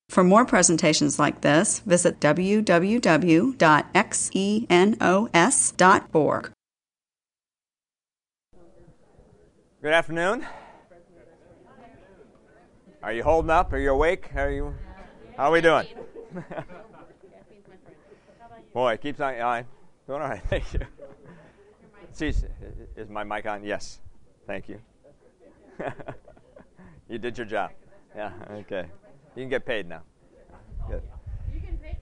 For more presentations like this, visit www.xenos.org. Good afternoon. Are you holding up? Are you awake? How are we doing? Boy, it keeps on. Doing all right. Thank you. See, is my mic on? Yes. Thank you. You did your job. Yeah. Okay. You can get paid now. Good. You can pay.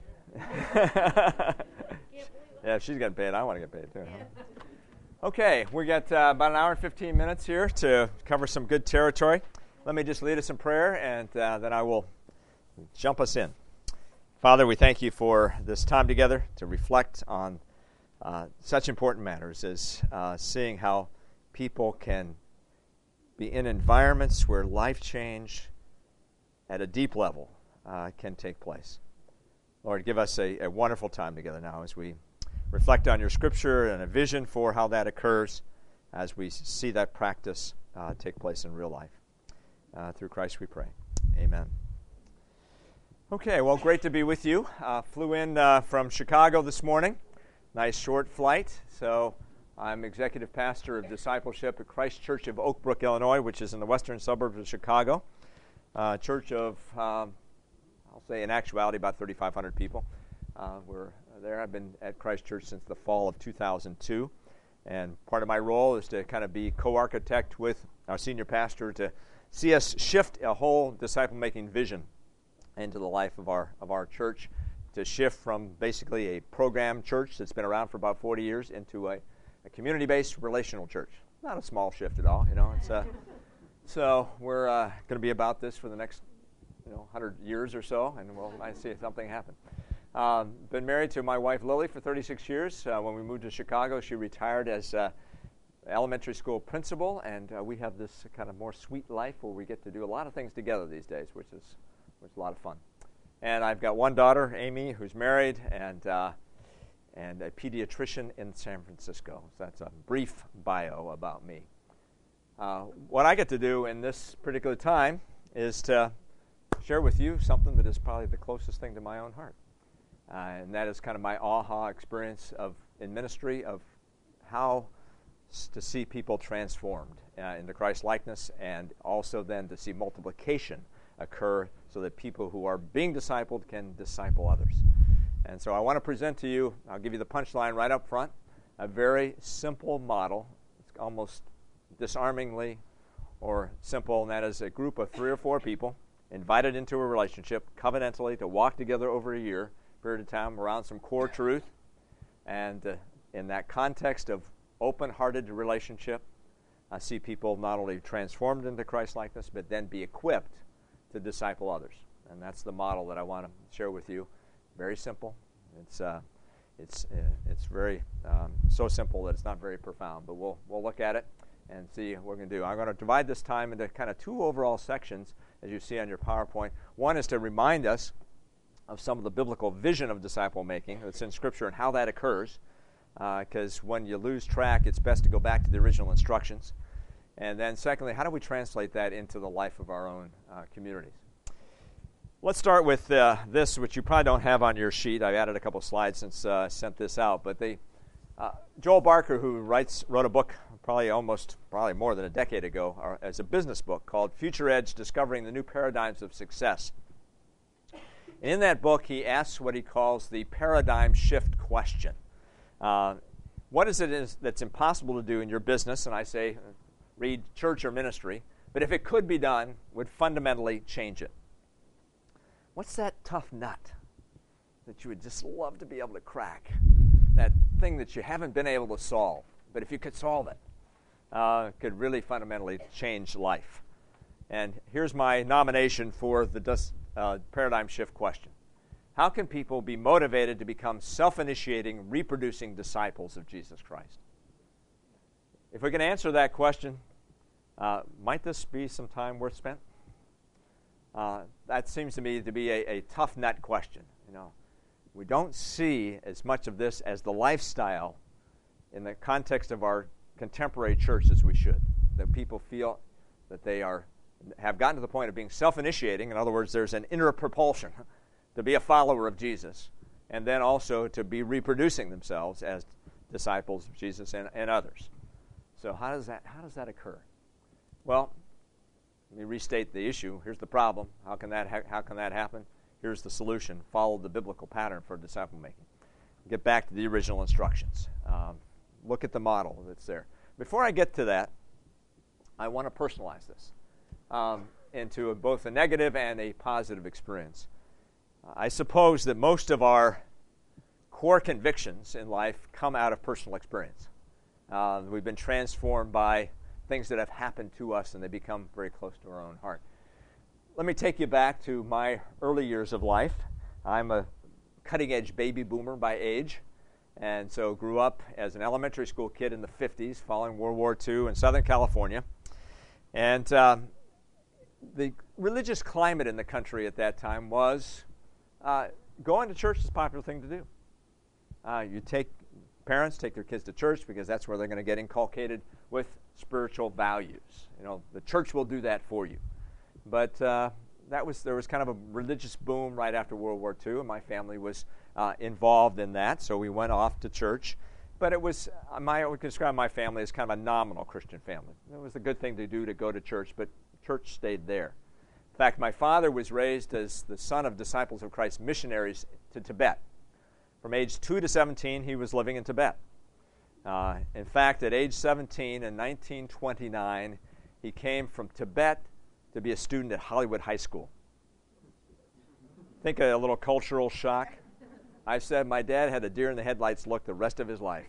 Yeah, if she's getting paid, I want to get paid too. Huh? Okay, we got about an hour and 15 minutes here to cover some good territory. Let me just lead us in prayer, and then I will jump us in. Father, we thank you for this time together to reflect on such important matters as seeing how people can be in environments where life change at a deep level can take place. Lord, give us a wonderful time together now as we reflect on your scripture and a vision for how that occurs as we see that practice take place in real life. Through Christ we pray. Amen. Okay, well, great to be with you. Flew in from Chicago this morning. Nice short flight. So I'm executive pastor of discipleship at Christ Church of Oak Brook, Illinois, which is in the western suburbs of Chicago. Church of, I'll say in actuality, about 3,500 people. We're there. I've been at Christ Church since the fall of 2002. And part of my role is to kind of be co-architect with our senior pastor to see us shift a whole disciple-making vision into the life of our church, to shift from basically a program church that's been around for about 40 years into a community-based relational church. Not a small shift at all, you know. It's so we're going to be about this for the next 100 years or so, and we'll see something happen. Been married to my wife Lily for 36 years. When we moved to Chicago, she retired as elementary school principal, and we have this kind of more sweet life where we get to do a lot of things together these days, which is a lot of fun. And I've got one daughter, Amy, who's married, and a pediatrician in San Francisco. So that's a brief bio about me. What I get to do in this particular time is to share with you something that is probably the closest thing to my own heart. And that is kind of my aha experience in ministry of how to see people transformed into Christ likeness, and also then to see multiplication occur so that people who are being discipled can disciple others. And so I want to present to you, I'll give you the punchline right up front, a very simple model. It's almost disarmingly or simple, and that is a group of 3 or 4 people invited into a relationship covenantally to walk together over a year period of time around some core truth. And in that context of open-hearted relationship, I see people not only transformed into Christ-likeness, but then be equipped to disciple others. And that's the model that I want to share with you. Very simple. It's very so simple that it's not very profound, but we'll look at it and see what we're going to do. I'm going to divide this time into kind of 2 overall sections, as you see on your PowerPoint. One is to remind us of some of the biblical vision of disciple making that's in Scripture and how that occurs, because when you lose track, it's best to go back to the original instructions. And then secondly, how do we translate that into the life of our own communities? Let's start with this, which you probably don't have on your sheet. I've added a couple slides since I sent this out. But Joel Barker, who wrote a book probably more than a decade ago as a business book called Future Edge, Discovering the New Paradigms of Success. In that book, he asks what he calls the paradigm shift question. What is it that's impossible to do in your business? And I say, read church or ministry. But if it could be done, would fundamentally change it. What's that tough nut that you would just love to be able to crack? That thing that you haven't been able to solve. But if you could solve it, could really fundamentally change life. And here's my nomination for the paradigm shift question. How can people be motivated to become self-initiating, reproducing disciples of Jesus Christ? If we can answer that question, might this be some time worth spent? That seems to me to be a tough nut question. We don't see as much of this as the lifestyle in the context of our contemporary church as we should. That people feel that they are have gotten to the point of being self-initiating. In other words, there's an inner propulsion to be a follower of Jesus, and then also to be reproducing themselves as disciples of Jesus and others. So how does that occur? Well, let me restate the issue. Here's the problem. How can that happen? Here's the solution. Follow the biblical pattern for disciple making. Get back to the original instructions. Look at the model that's there. Before I get to that, I want to personalize this into both a negative and a positive experience. I suppose that most of our core convictions in life come out of personal experience. We've been transformed by things that have happened to us, and they become very close to our own heart. Let me take you back to my early years of life. I'm a cutting-edge baby boomer by age, and so grew up as an elementary school kid in the 50s, following World War II in Southern California. And the religious climate in the country at that time was going to church is a popular thing to do. Parents take their kids to church because that's where they're going to get inculcated with spiritual values. The church will do that for you. But there was kind of a religious boom right after World War II, and my family was involved in that, so we went off to church. But I would describe my family as kind of a nominal Christian family. It was a good thing to do to go to church, but church stayed there. In fact, my father was raised as the son of Disciples of Christ missionaries to Tibet. From age 2 to 17, he was living in Tibet. In fact, at age 17 in 1929, he came from Tibet to be a student at Hollywood High School. Think a little cultural shock. I said my dad had a deer in the headlights look the rest of his life,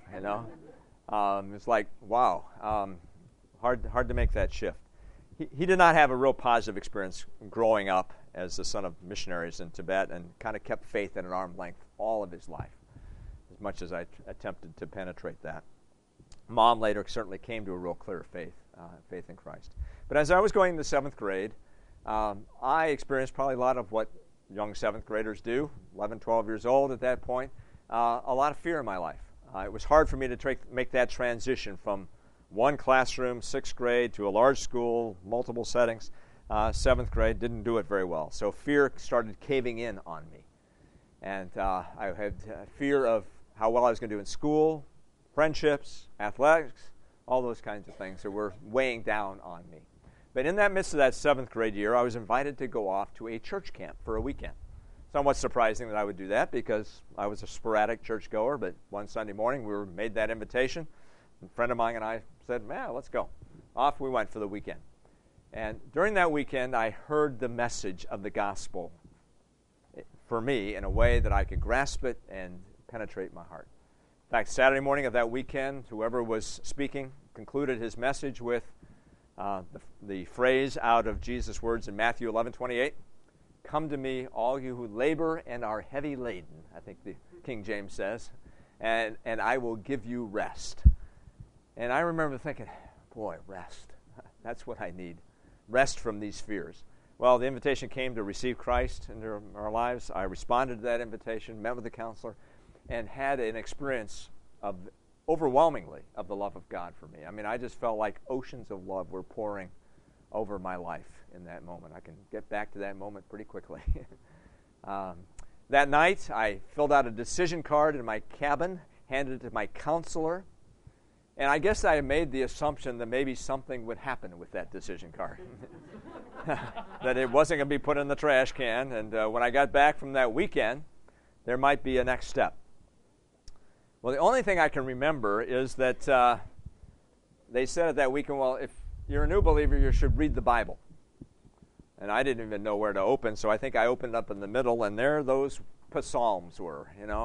It's like, wow, hard to make that shift. He did not have a real positive experience growing up as the son of missionaries in Tibet, and kind of kept faith at an arm's length all of his life, as much as I attempted to penetrate that. Mom later certainly came to a real clear faith in Christ. But as I was going into 7th grade, I experienced probably a lot of what young 7th graders do, 11, 12 years old at that point, a lot of fear in my life. It was hard for me to make that transition from one classroom, 6th grade, to a large school, multiple settings. 7th grade, didn't do it very well. So fear started caving in on me. And I had fear of how well I was going to do in school, friendships, athletics, all those kinds of things that were weighing down on me. But in that midst of that 7th grade year, I was invited to go off to a church camp for a weekend. Somewhat surprising that I would do that because I was a sporadic churchgoer, but one Sunday morning we were made that invitation. A friend of mine and I said, let's go. Off we went for the weekend. And during that weekend, I heard the message of the gospel for me in a way that I could grasp it and penetrate my heart. In fact, Saturday morning of that weekend, whoever was speaking concluded his message with the phrase out of Jesus' words in Matthew 11:28, "Come to me, all you who labor and are heavy laden," I think the King James says, and I will give you rest. And I remember thinking, boy, rest. That's what I need. Rest from these fears. Well, the invitation came to receive Christ into our lives. I responded to that invitation, met with the counselor, and had an experience overwhelmingly of the love of God for me. I mean, I just felt like oceans of love were pouring over my life in that moment. I can get back to that moment pretty quickly. That night, I filled out a decision card in my cabin, handed it to my counselor, and I guess I made the assumption that maybe something would happen with that decision card. That it wasn't going to be put in the trash can, and when I got back from that weekend, there might be a next step. Well, the only thing I can remember is that they said at that weekend, well, if you're a new believer, you should read the Bible. And I didn't even know where to open, so I think I opened up in the middle, and there those psalms were,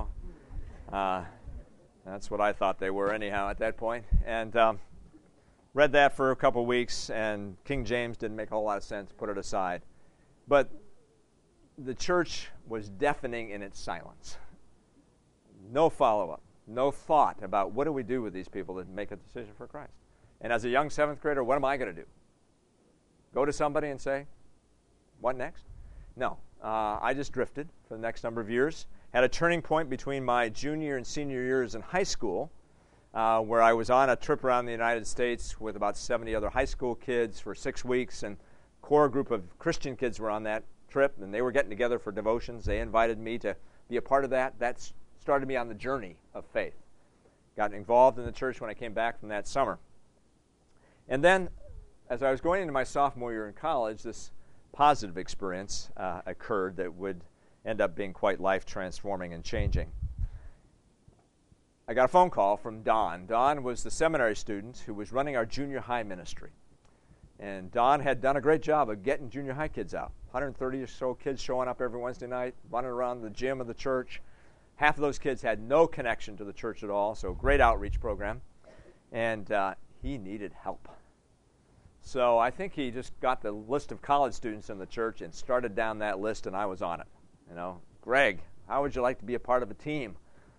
That's what I thought they were anyhow at that point. And read that for a couple weeks, and King James didn't make a whole lot of sense, put it aside. But the church was deafening in its silence. No follow-up, no thought about what do we do with these people that make a decision for Christ. And as a young 7th grader, what am I going to do? Go to somebody and say, what next? No. I just drifted for the next number of years. Had a turning point between my junior and senior years in high school, where I was on a trip around the United States with about 70 other high school kids for 6 weeks, and core group of Christian kids were on that trip, and they were getting together for devotions. They invited me to be a part of that. That started me on the journey of faith. Got involved in the church when I came back from that summer. And then, as I was going into my sophomore year in college, this positive experience occurred that would end up being quite life-transforming and changing. I got a phone call from Don. Don was the seminary student who was running our junior high ministry. And Don had done a great job of getting junior high kids out. 130 or so kids showing up every Wednesday night, running around the gym of the church. Half of those kids had no connection to the church at all, so great outreach program. And he needed help. So I think he just got the list of college students in the church and started down that list, and I was on it. You know, Greg, how would you like to be a part of a team?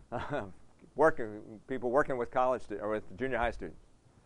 People working with or with junior high students.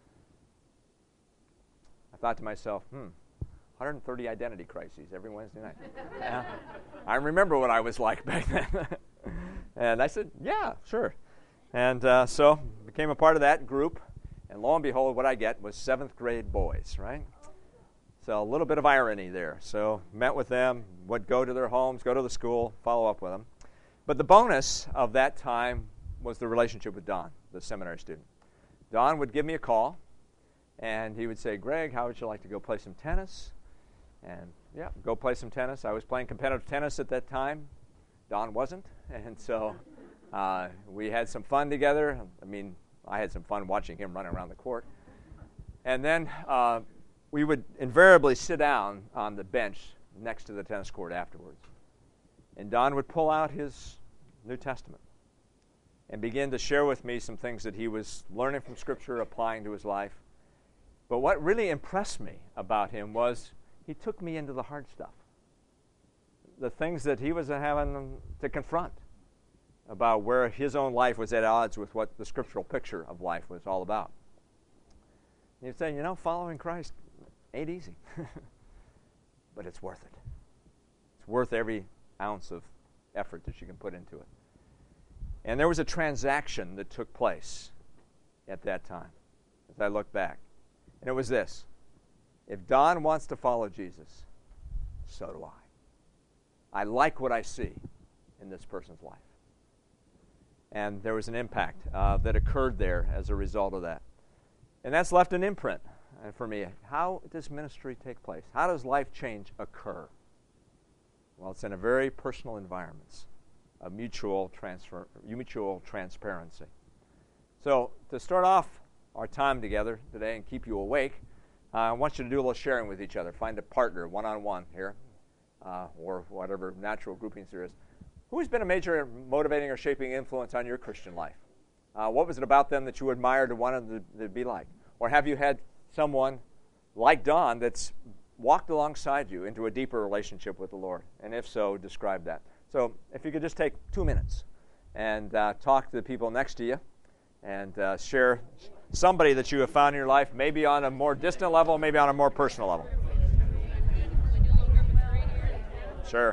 I thought to myself, 130 identity crises every Wednesday night. Yeah. I remember what I was like back then. And I said, yeah, sure. And so became a part of that group. And lo and behold, what I get was 7th grade boys, right? So a little bit of irony there. So met with them, would go to their homes, go to the school, follow up with them. But the bonus of that time was the relationship with Don, the seminary student. Don would give me a call, and he would say, Greg, how would you like to go play some tennis? And yeah, go play some tennis. I was playing competitive tennis at that time. Don wasn't. And so we had some fun together. I mean, I had some fun watching him run around the court. And then we would invariably sit down on the bench next to the tennis court afterwards. And Don would pull out his New Testament and begin to share with me some things that he was learning from Scripture, applying to his life. But what really impressed me about him was he took me into the hard stuff, the things that he was having to confront about where his own life was at odds with what the scriptural picture of life was all about. And he'd say, following Christ ain't easy, but it's worth it. It's worth every ounce of effort that you can put into it. And there was a transaction that took place at that time, as I look back. And it was this. If Don wants to follow Jesus, so do I. I like what I see in this person's life. And there was an impact that occurred there as a result of that. And that's left an imprint for me. How does ministry take place? How does life change occur? Well, it's in a very personal environment, a mutual transparency. So to start off our time together today and keep you awake, I want you to do a little sharing with each other. Find a partner, one-on-one here, or whatever natural groupings there is. Who has been a major motivating or shaping influence on your Christian life? What was it about them that you admired and wanted to be like? Or have you had someone like Don that's walked alongside you into a deeper relationship with the Lord? And if so, describe that. So if you could just take 2 minutes and talk to the people next to you and share somebody that you have found in your life, maybe on a more distant level, maybe on a more personal level. Sure.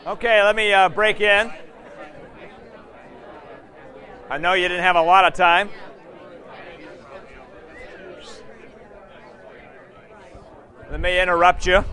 Okay, let me break in. I know you didn't have a lot of time. Let me interrupt you.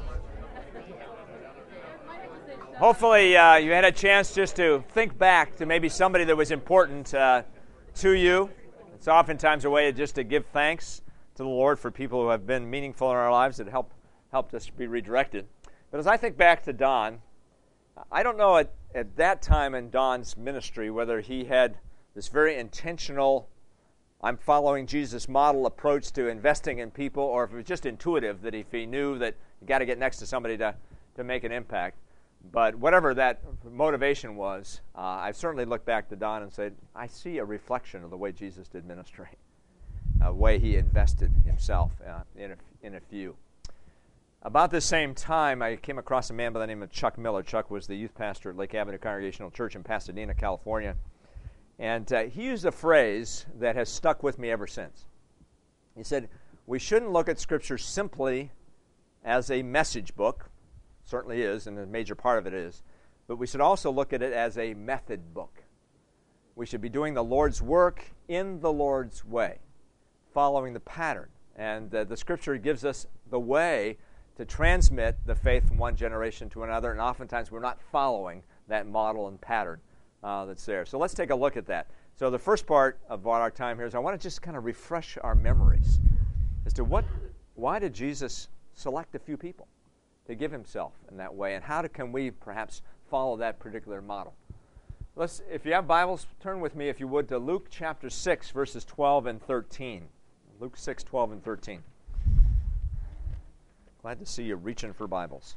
Hopefully you had a chance just to think back to maybe somebody that was important to you. It's oftentimes a way just to give thanks to the Lord for people who have been meaningful in our lives that helped us be redirected. But as I think back to Don, I don't know at that time in Don's ministry whether he had this very intentional, I'm following Jesus model approach to investing in people, or if it was just intuitive, that if he knew that you got to get next to somebody to make an impact. But whatever that motivation was, I certainly look back to Don and said, I see a reflection of the way Jesus did ministry, a way he invested himself in a few. About the same time, I came across a man by the name of Chuck Miller. Chuck was the youth pastor at Lake Avenue Congregational Church in Pasadena, California. And he used a phrase that has stuck with me ever since. He said, we shouldn't look at Scripture simply as a message book. Certainly is, and a major part of it is. But we should also look at it as a method book. We should be doing the Lord's work in the Lord's way, following the pattern. And the Scripture gives us the way to transmit the faith from one generation to another, and oftentimes we're not following that model and pattern that's there. So let's take a look at that. So the first part of our time here is I want to just kind of refresh our memories as to why did Jesus select a few people to give himself in that way, and how can we perhaps follow that particular model? If you have Bibles, turn with me, if you would, to Luke chapter 6, verses 12 and 13. Luke 6, 12 and 13. Glad to see you reaching for Bibles.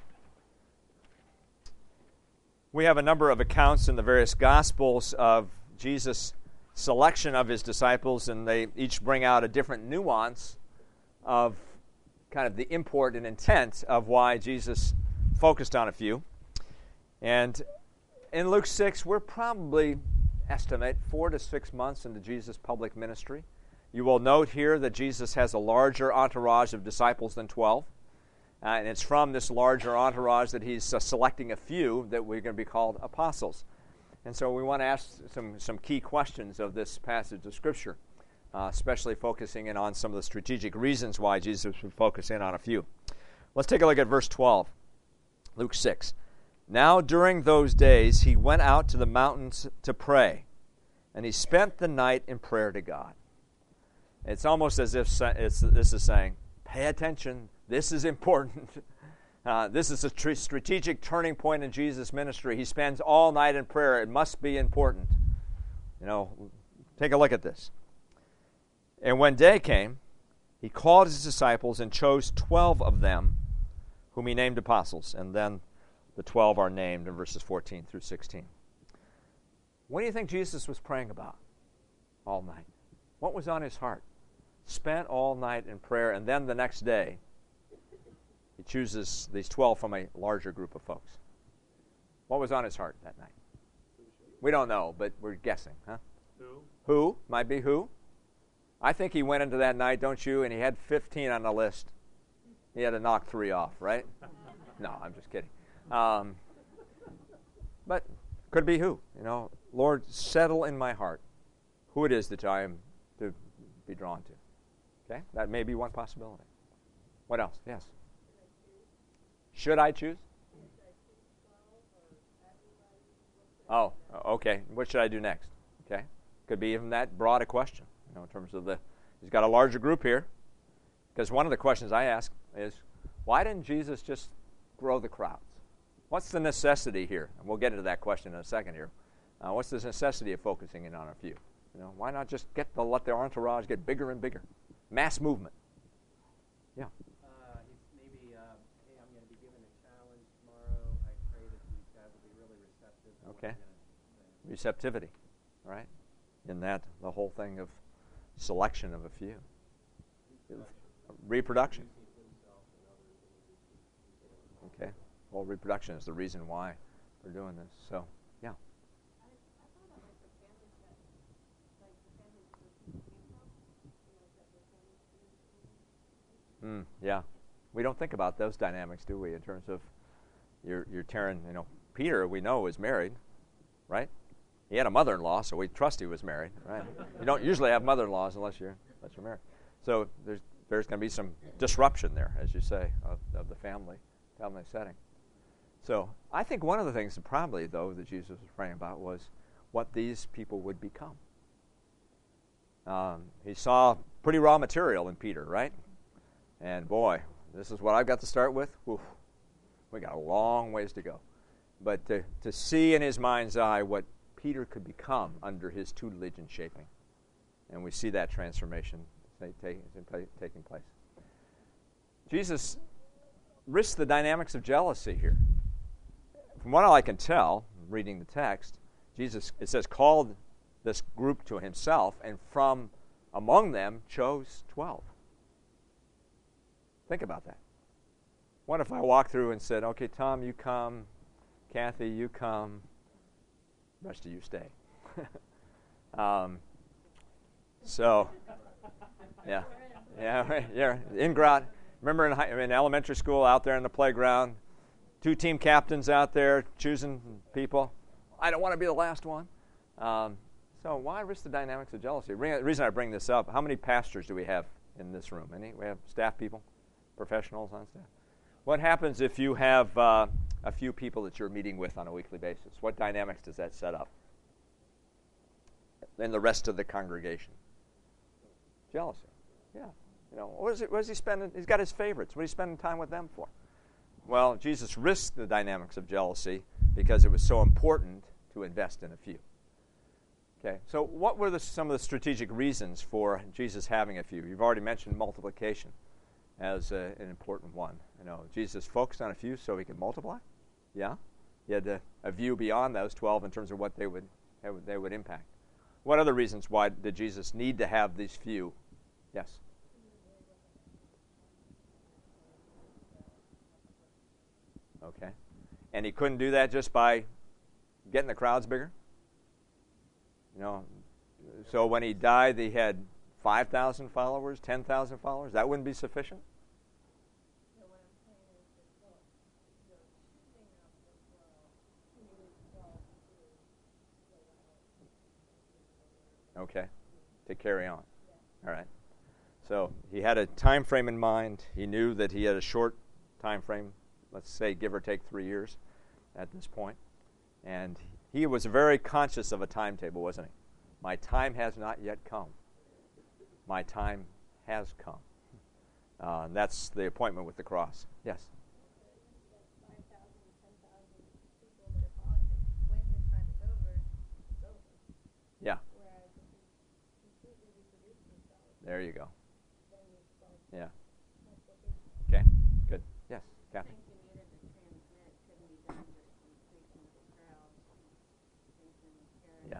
We have a number of accounts in the various Gospels of Jesus' selection of his disciples, and they each bring out a different nuance of kind of the import and intent of why Jesus focused on a few. And in Luke 6, we're probably estimate 4 to 6 months into Jesus' public ministry. You will note here that Jesus has a larger entourage of disciples than 12. And it's from this larger entourage that he's selecting a few that we're going to be called apostles. And so we want to ask some key questions of this passage of Scripture, especially focusing in on some of the strategic reasons why Jesus would focus in on a few. Let's take a look at verse 12, Luke 6. Now during those days he went out to the mountains to pray, and he spent the night in prayer to God. It's almost as if this is saying, pay attention. This is important. This is a strategic turning point in Jesus' ministry. He spends all night in prayer. It must be important. Take a look at this. And when day came, he called his disciples and chose 12 of them, whom he named apostles. And then the 12 are named in verses 14 through 16. What do you think Jesus was praying about all night? What was on his heart? Spent all night in prayer, and then the next day, he chooses these 12 from a larger group of folks. What was on his heart that night? We don't know, but we're guessing, huh? Who? Might be who? I think he went into that night, don't you? And he had 15 on the list. He had to knock 3 off, right? No, I'm just kidding. But could be who? Lord, settle in my heart who it is that I am to be drawn to. Okay? That may be one possibility. What else? Yes. Should I choose? Oh, okay. What should I do next? Okay. Could be even that broad a question, in terms of he's got a larger group here. Because one of the questions I ask is, why didn't Jesus just grow the crowds? What's the necessity here? And we'll get into that question in a second here. What's the necessity of focusing in on a few? Why not just let their entourage get bigger and bigger? Mass movement. Yeah. Maybe, hey, I'm going to be given a challenge tomorrow. I pray that these guys will be really receptive. Okay. Receptivity, right? In that, the whole thing of selection of a few. Reproduction. Okay. Well, reproduction is the reason why we're doing this. So, yeah. Yeah. We don't think about those dynamics, do we, in terms of you're tearing, Peter, we know, was married, right? He had a mother-in-law, so we trust he was married, right? You don't usually have mother-in-laws unless you're married. So there's going to be some disruption there, as you say, of the family setting. So I think one of the things probably, though, that Jesus was praying about was what these people would become. He saw pretty raw material in Peter, right? And boy, this is what I've got to start with. Oof, we got a long ways to go. But to see in his mind's eye what Peter could become under his tutelage and shaping. And we see that transformation taking place. Jesus risks the dynamics of jealousy here. From what I can tell, reading the text, Jesus, it says, called this group to himself, and from among them chose 12. Think about that. What if I walked through and said, okay, Tom, you come, Kathy, you come, the rest of you stay. In crowd. Remember in elementary school, out there in the playground, 2 team captains out there choosing people. I don't want to be the last one. So why risk the dynamics of jealousy? The reason I bring this up, how many pastors do we have in this room? Any? We have staff people, professionals on staff. What happens if you have a few people that you're meeting with on a weekly basis? What dynamics does that set up in the rest of the congregation? Jealousy. Yeah. What is he spending? He's got his favorites. What is he spending time with them for? Well, Jesus risked the dynamics of jealousy because it was so important to invest in a few. Okay, so what were some of the strategic reasons for Jesus having a few? You've already mentioned multiplication as an important one. Jesus focused on a few so he could multiply. Yeah, he had a view beyond those 12 in terms of what they would impact. What other reasons why did Jesus need to have these few? Yes. Okay, and he couldn't do that just by getting the crowds bigger. So when he died, he had 5,000 followers, 10,000 followers. That wouldn't be sufficient. Okay, to carry on. All right. So he had a time frame in mind. He knew that he had a short time frame, let's say give or take 3 years at this point. And he was very conscious of a timetable, wasn't he? My time has not yet come. My time has come. That's the appointment with the cross. Yes? Yeah. There you go. Yeah. Okay, good. Yes, Kathy. Yeah.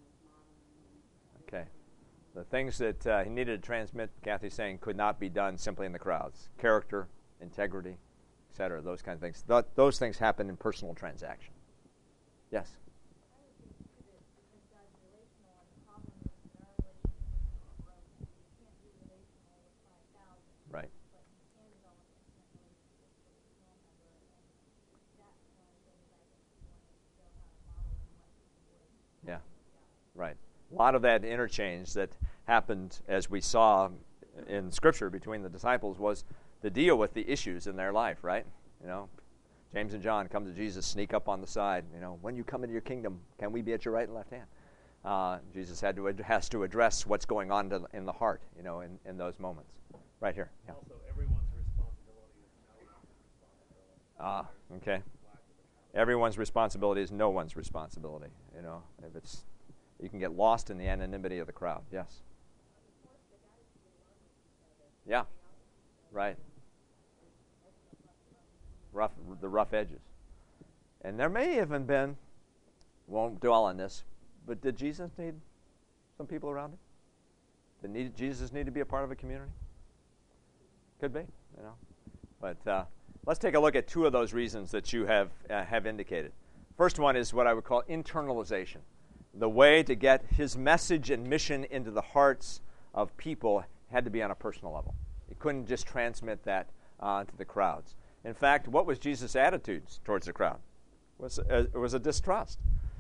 Okay. The things that he needed to transmit, Kathy's saying, could not be done simply in the crowds. Character, integrity, etc., those kind of things. Those things happen in personal transaction. Yes? Right. Yeah, right. A lot of that interchange that happened, as we saw in Scripture between the disciples, was to deal with the issues in their life, right? James and John come to Jesus, sneak up on the side. When you come into your kingdom, can we be at your right and left hand? Jesus has to address what's going on in the heart, in those moments. Right here. Yeah. Also, everyone's responsibility is no one's responsibility. Okay. Everyone's responsibility is no one's responsibility. If it's, you can get lost in the anonymity of the crowd. Yes. Yeah. Right. The rough edges. And there may have been, won't dwell on this, but did Jesus need some people around him? Did Jesus need to be a part of a community? Could be, But let's take a look at 2 of those reasons that you have indicated. First one is what I would call internalization. The way to get his message and mission into the hearts of people had to be on a personal level. He couldn't just transmit that to the crowds. In fact, what was Jesus' attitudes towards the crowd? was a distrust.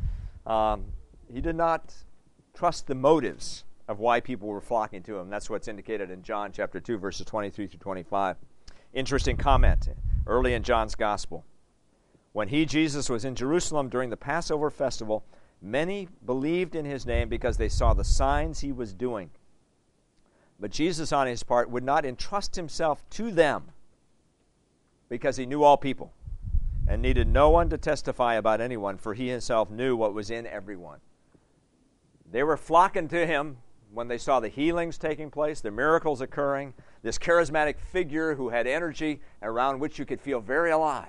He did not trust the motives of why people were flocking to him. That's what's indicated in John chapter 2, verses 23 through 25. Interesting comment early in John's gospel. When he, Jesus, was in Jerusalem during the Passover festival, many believed in his name because they saw the signs he was doing. But Jesus, on his part, would not entrust himself to them because he knew all people and needed no one to testify about anyone, for he himself knew what was in everyone. They were flocking to him when they saw the healings taking place, the miracles occurring, this charismatic figure who had energy around which you could feel very alive.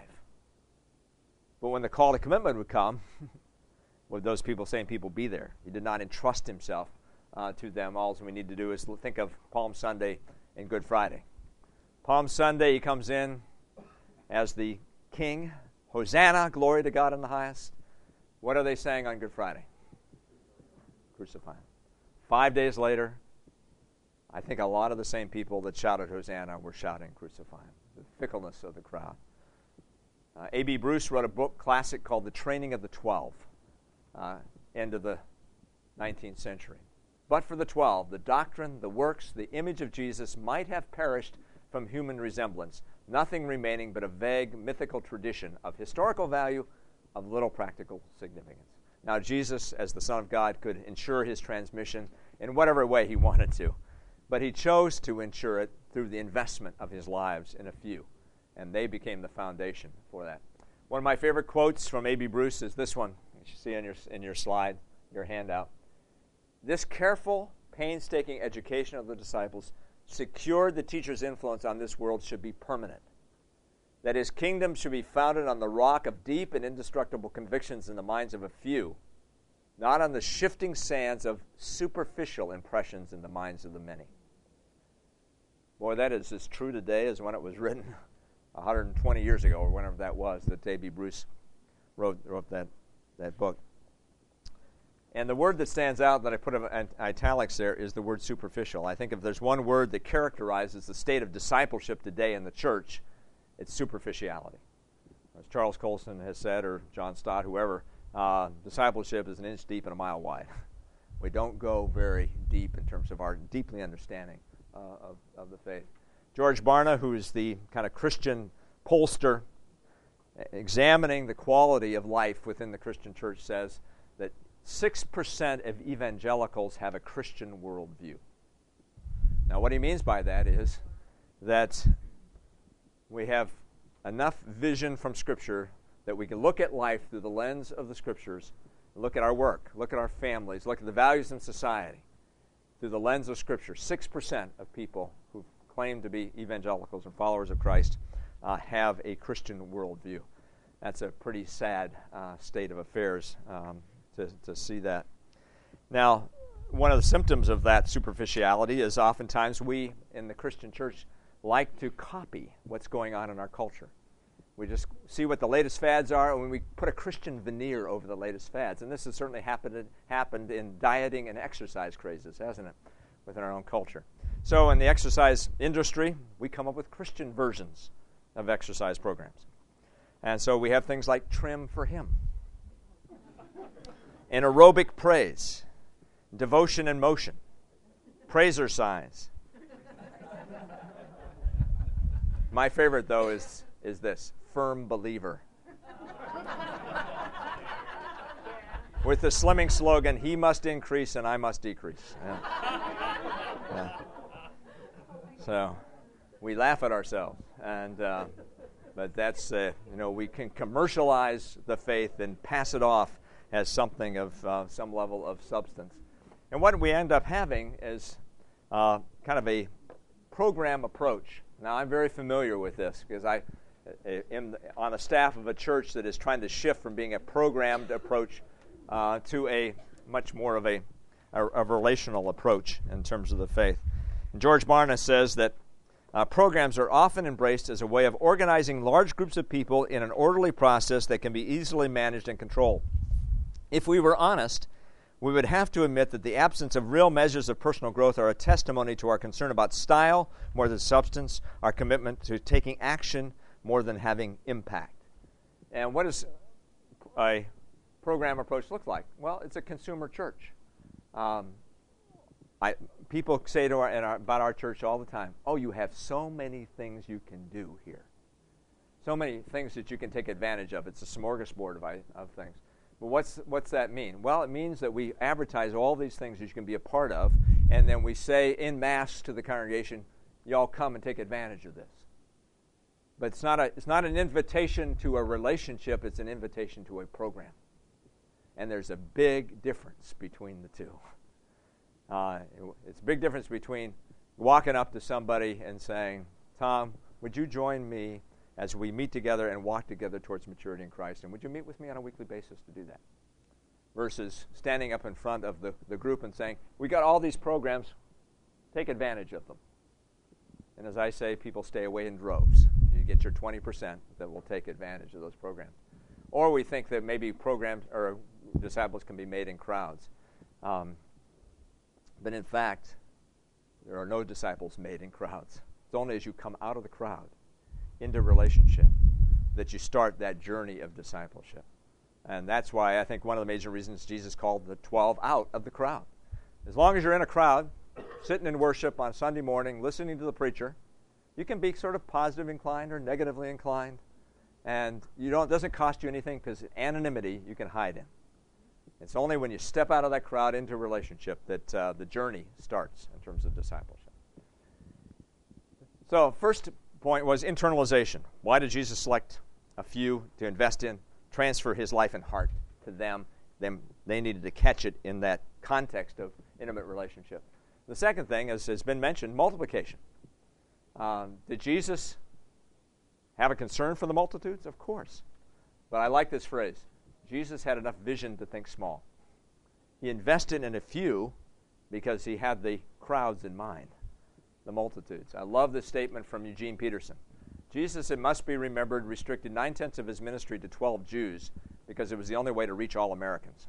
But when the call to commitment would come, would those same people be there? He did not entrust himself to them. All we need to do is think of Palm Sunday and Good Friday. Palm Sunday, he comes in as the king. Hosanna, glory to God in the highest. What are they saying on Good Friday? Crucify him. 5 days later, I think a lot of the same people that shouted Hosanna were shouting crucify him. The fickleness of the crowd. A.B. Bruce wrote a book, classic, called The Training of the 12, end of the 19th century. But for the 12, the doctrine, the works, the image of Jesus might have perished from human resemblance, nothing remaining but a vague mythical tradition of historical value of little practical significance. Now, Jesus, as the Son of God, could ensure his transmission in whatever way he wanted to, but he chose to ensure it through the investment of his lives in a few, and they became the foundation for that. One of my favorite quotes from A.B. Bruce is this one. You see in your slide, your handout. This careful, painstaking education of the disciples secured the teacher's influence on this world should be permanent. That his kingdom should be founded on the rock of deep and indestructible convictions in the minds of a few, not on the shifting sands of superficial impressions in the minds of the many. Boy, that is as true today as when it was written 120 years ago, or whenever that was, that A.B. Bruce wrote that book. And the word that stands out that I put in italics there is the word superficial. I think if there's one word that characterizes the state of discipleship today in the church, it's superficiality. As Charles Colson has said, or John Stott, whoever, discipleship is an inch deep and a mile wide. We don't go very deep in terms of our deeply understanding of the faith. George Barna, who is the kind of Christian pollster, examining the quality of life within the Christian church, says that 6% of evangelicals have a Christian worldview. Now, what he means by that is that we have enough vision from Scripture that we can look at life through the lens of the Scriptures, look at our work, look at our families, look at the values in society through the lens of Scripture. 6% of people who claim to be evangelicals and followers of Christ have a Christian worldview. That's a pretty sad state of affairs to see that. Now, one of the symptoms of that superficiality is oftentimes we in the Christian church like to copy what's going on in our culture. We just see what the latest fads are, and we put a Christian veneer over the latest fads. And this has certainly happened in dieting and exercise crazes, hasn't it, within our own culture. So in the exercise industry, we come up with Christian versions of exercise programs. And so we have things like Trim for Him, and aerobic praise, devotion and motion, praise-er-cise. My favorite, though, is this, firm believer. With the slimming slogan, he must increase and I must decrease. Yeah. So we laugh at ourselves, and but that's we can commercialize the faith and pass it off as something of some level of substance. And what we end up having is kind of a program approach. Now, I'm very familiar with this because I am on the staff of a church that is trying to shift from being a programmed approach to a much more of a relational approach in terms of the faith. And George Barna says that programs are often embraced as a way of organizing large groups of people in an orderly process that can be easily managed and controlled. If we were honest, we would have to admit that the absence of real measures of personal growth are a testimony to our concern about style more than substance, our commitment to taking action more than having impact. And what is a program approach look like? Well, it's a consumer church. People say about our church all the time, oh, you have so many things you can do here. So many things that you can take advantage of. It's a smorgasbord of things. But what's that mean? Well, it means that we advertise all these things that you can be a part of, and then we say in mass to the congregation, y'all come and take advantage of this. But it's not an invitation to a relationship, it's an invitation to a program. And there's a big difference between the two. It's a big difference between walking up to somebody and saying, Tom, would you join me as we meet together and walk together towards maturity in Christ? And would you meet with me on a weekly basis to do that? Versus standing up in front of the group and saying, we got all these programs, take advantage of them. And as I say, people stay away in droves. You get your 20% that will take advantage of those programs. Or we think that maybe programs or disciples can be made in crowds. But in fact, there are no disciples made in crowds. It's only as you come out of the crowd into relationship that you start that journey of discipleship. And that's why I think one of the major reasons Jesus called the 12 out of the crowd. As long as you're in a crowd, sitting in worship on Sunday morning, listening to the preacher, you can be sort of positive inclined or negatively inclined. And it doesn't cost you anything because anonymity you can hide in. It's only when you step out of that crowd into a relationship that the journey starts in terms of discipleship. So first point was internalization. Why did Jesus select a few to invest in, transfer his life and heart to them? They needed to catch it in that context of intimate relationship. The second thing, as has been mentioned, multiplication. Did Jesus have a concern for the multitudes? Of course. But I like this phrase. Jesus had enough vision to think small. He invested in a few because he had the crowds in mind, the multitudes. I love this statement from Eugene Peterson. Jesus, it must be remembered, restricted 9/10 of his ministry to 12 Jews because it was the only way to reach all Americans.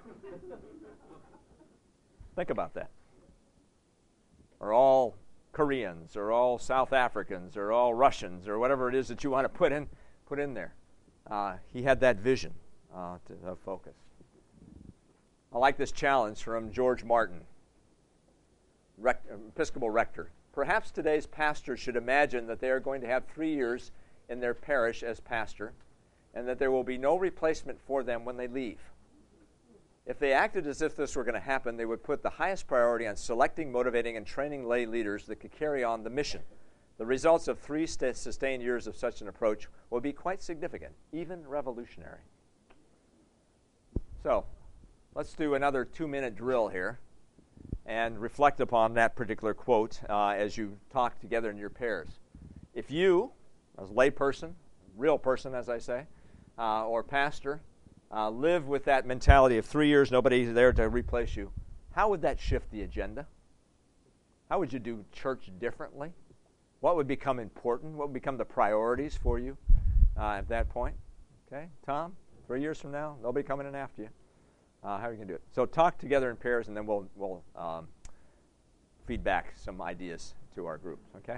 Think about that. Or all Koreans, or all South Africans, or all Russians, or whatever it is that you want to put in there. He had that vision to focus. I like this challenge from George Martin, Episcopal rector. Perhaps today's pastors should imagine that they are going to have 3 years in their parish as pastor, and that there will be no replacement for them when they leave. If they acted as if this were going to happen, they would put the highest priority on selecting, motivating, and training lay leaders that could carry on the mission. The results of 3 sustained years of such an approach will be quite significant, even revolutionary. So, let's do another 2-minute drill here and reflect upon that particular quote as you talk together in your pairs. If you, as a lay person, real person as I say, or pastor, live with that mentality of 3 years, nobody's there to replace you, how would that shift the agenda? How would you do church differently? What would become important? What would become the priorities for you at that point? Okay, Tom, 3 years from now, nobody coming in after you. How are you going to do it? So talk together in pairs, and then we'll feed back some ideas to our groups, okay?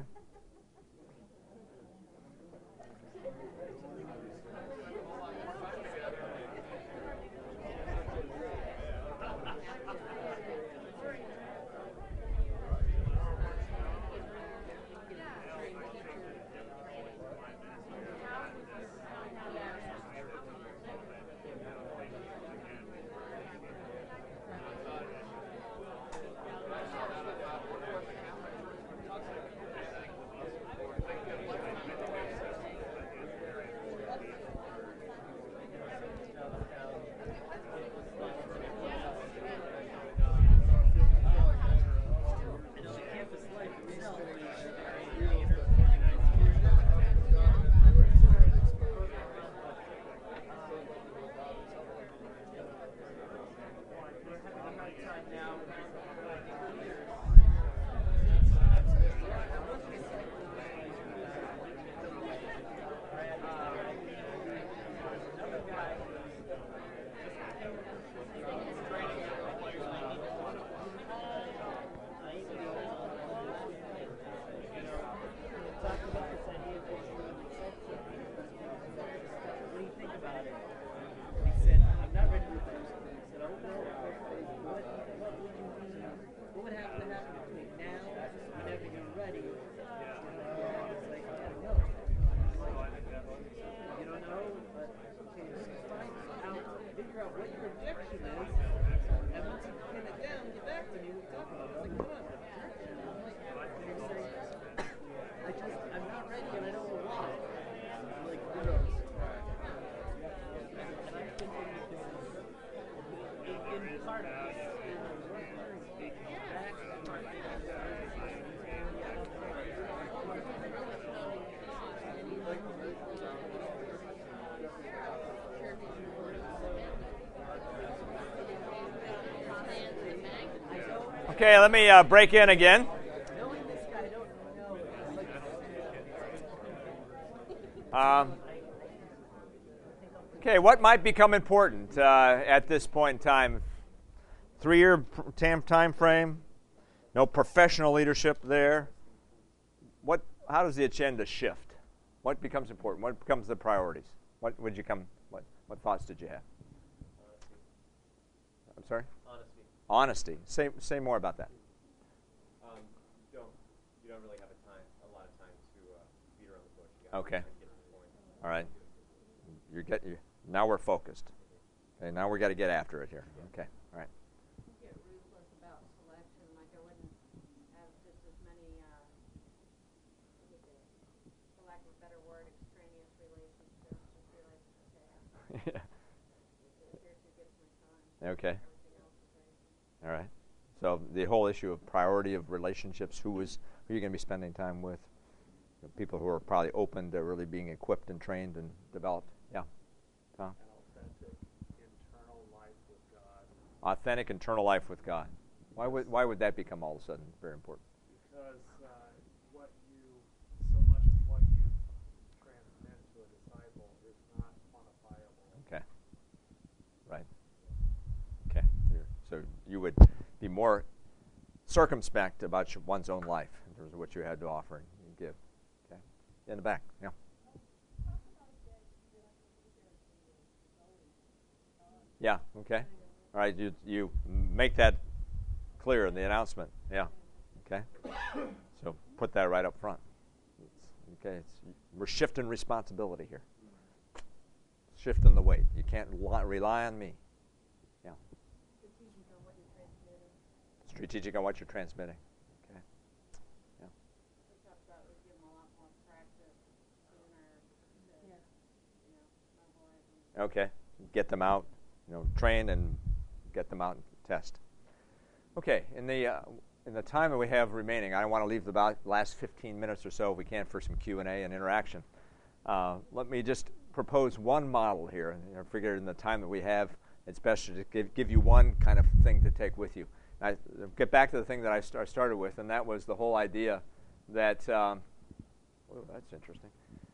figure out what your objection is, and once you pin it down, get back to me, we talk about it. It's like, come on, objection. I'm like, I'm not ready and I don't know why. I'm like, kudos. And I'm thinking, in part of this, Okay, let me break in again. Okay, what might become important at this point in time? 3-year time frame, no professional leadership there. How does the agenda shift? What becomes important? What becomes the priorities? What thoughts did you have? I'm sorry? Honesty. Say more about that. You don't really have a lot of time to beat around the bush. You Okay. Get to the point. All right. Now we're focused. Okay. Now we got to get after it here. Okay. All right. Get ruthless about selection. Like I wouldn't have just as many, for lack of a better word, extraneous relationships. Just realize, okay, here's who gets my time. Okay. Everything else is right. All right. So the whole issue of priority of relationships, who are you going to be spending time with? People who are probably open to really being equipped and trained and developed. Yeah. Tom? An authentic internal life with God. Authentic internal life with God. Why would that become all of a sudden very important? Because so much of what you transmit to a disciple is not quantifiable. Okay. Right. Okay. So you would be more circumspect about one's own life in terms of what you had to offer and give. Okay. In the back. Yeah. Yeah. Okay. All right. You make that clear in the announcement. Yeah. Okay. So put that right up front. We're shifting responsibility here. Shifting the weight. You can't rely on me. Yeah. Strategic on what you're transmitting. Okay. Yeah. We talked about we give them a lot more practice sooner to, memorize them. Okay. Get them out. Train and get them out and test. Okay. In the time that we have remaining, I want to leave the last 15 minutes or so, if we can, for some Q&A and interaction. Let me just propose one model here. I figured in the time that we have, it's best to give you one kind of thing to take with you. I get back to the thing that I started with, and that was the whole idea that, that's interesting,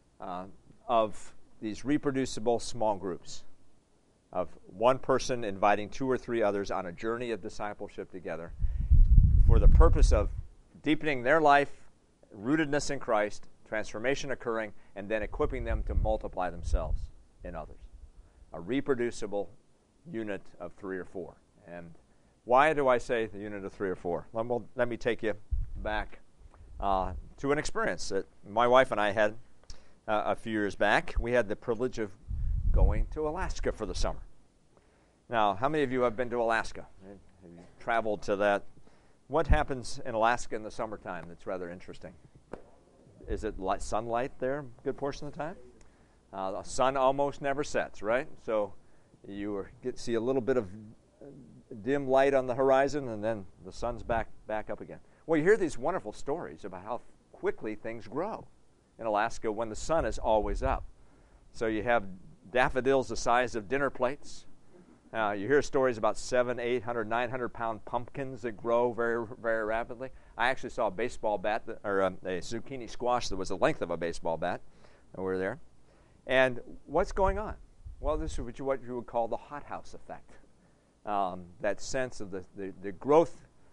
of these reproducible small groups, of one person inviting 2 or 3 others on a journey of discipleship together for the purpose of deepening their life, rootedness in Christ, transformation occurring, and then equipping them to multiply themselves in others. A reproducible unit of 3 or 4. And why do I say the unit of 3 or 4? Let me take you back to an experience that my wife and I had a few years back. We had the privilege of going to Alaska for the summer. Now, how many of you have been to Alaska? Have you traveled to that? What happens in Alaska in the summertime that's rather interesting? Is it sunlight there a good portion of the time? The sun almost never sets, right? So you see a little bit of dim light on the horizon, and then the sun's back up again. Well, you hear these wonderful stories about how quickly things grow in Alaska when the sun is always up. So you have daffodils the size of dinner plates. You hear stories about 700, 800, 900-pound pumpkins that grow very, very rapidly. I actually saw a baseball bat, or a zucchini squash that was the length of a baseball bat over there. And what's going on? Well, this is what you would call the hothouse effect. That sense of the growth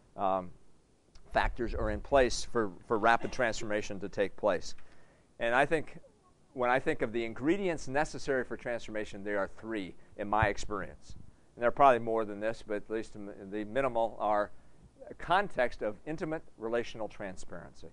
factors are in place for rapid transformation to take place. And I think when I think of the ingredients necessary for transformation, there are 3 in my experience. And there are probably more than this, but at least the minimal are a context of intimate relational transparency.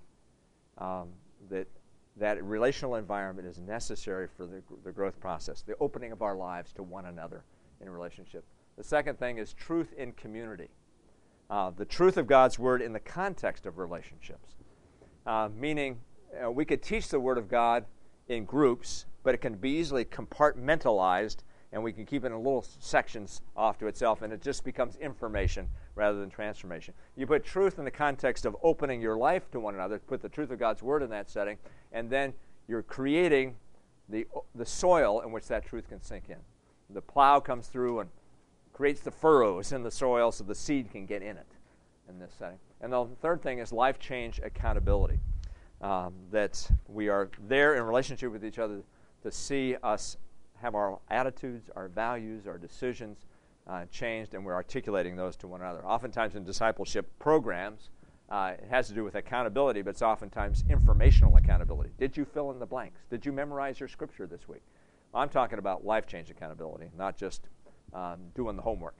That relational environment is necessary for the growth process, the opening of our lives to one another in relationship. The second thing is truth in community. The truth of God's Word in the context of relationships. Meaning, we could teach the Word of God in groups, but it can be easily compartmentalized, and we can keep it in little sections off to itself, and it just becomes information rather than transformation. You put truth in the context of opening your life to one another, put the truth of God's Word in that setting, and then you're creating the soil in which that truth can sink in. The plow comes through and creates the furrows in the soil so the seed can get in it in this setting. And the third thing is life change accountability. That we are there in relationship with each other to see us have our attitudes, our values, our decisions changed, and we're articulating those to one another. Oftentimes in discipleship programs, it has to do with accountability, but it's oftentimes informational accountability. Did you fill in the blanks? Did you memorize your scripture this week? I'm talking about life change accountability, not just doing the homework.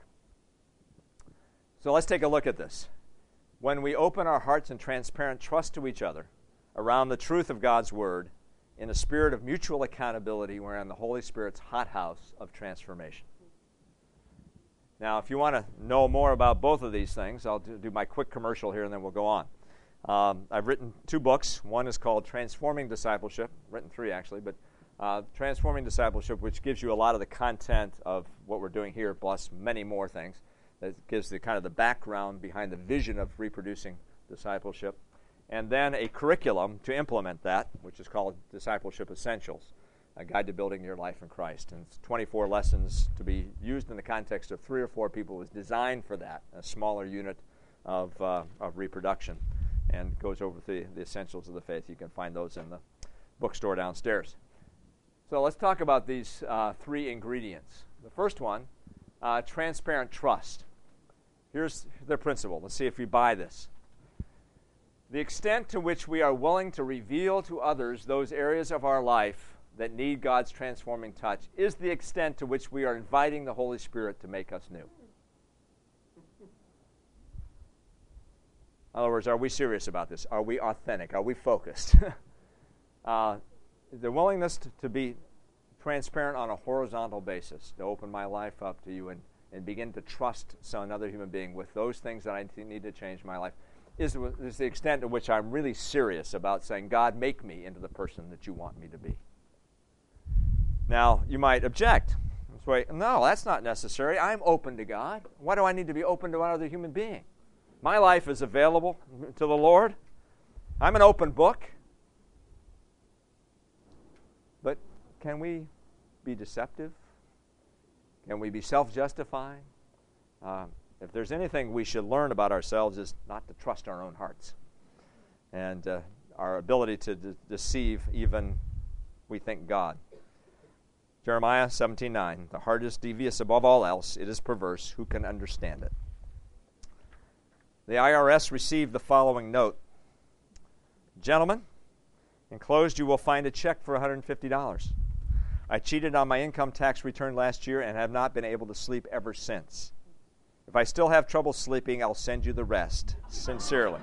So let's take a look at this. When we open our hearts in transparent trust to each other around the truth of God's Word, in a spirit of mutual accountability, we're in the Holy Spirit's hothouse of transformation. Now, if you want to know more about both of these things, I'll do my quick commercial here and then we'll go on. I've written 2 books. One is called Transforming Discipleship, written 3 actually, but Transforming Discipleship, which gives you a lot of the content of what we're doing here, plus many more things. That gives the kind of the background behind the vision of reproducing discipleship. And then a curriculum to implement that, which is called Discipleship Essentials, a guide to building your life in Christ. And it's 24 lessons to be used in the context of 3 or 4 people. It was designed for that, a smaller unit of reproduction, and goes over the essentials of the faith. You can find those in the bookstore downstairs. So let's talk about these 3 ingredients. The first one, transparent trust. Here's the principle. Let's see if we buy this. The extent to which we are willing to reveal to others those areas of our life that need God's transforming touch is the extent to which we are inviting the Holy Spirit to make us new. In other words, are we serious about this? Are we authentic? Are we focused? The willingness to be transparent on a horizontal basis, to open my life up to you and begin to trust another human being with those things that I need to change in my life, is the extent to which I'm really serious about saying, God, make me into the person that you want me to be. Now, you might object. No, that's not necessary. I'm open to God. Why do I need to be open to another human being? My life is available to the Lord. I'm an open book. But can we be deceptive? Can we be self-justifying? If there's anything we should learn about ourselves is not to trust our own hearts and our ability to deceive even we think God. Jeremiah 17:9, the heart is devious above all else. It is perverse. Who can understand it? The IRS received the following note. Gentlemen, enclosed you will find a check for $150. I cheated on my income tax return last year and have not been able to sleep ever since. If I still have trouble sleeping, I'll send you the rest. Sincerely.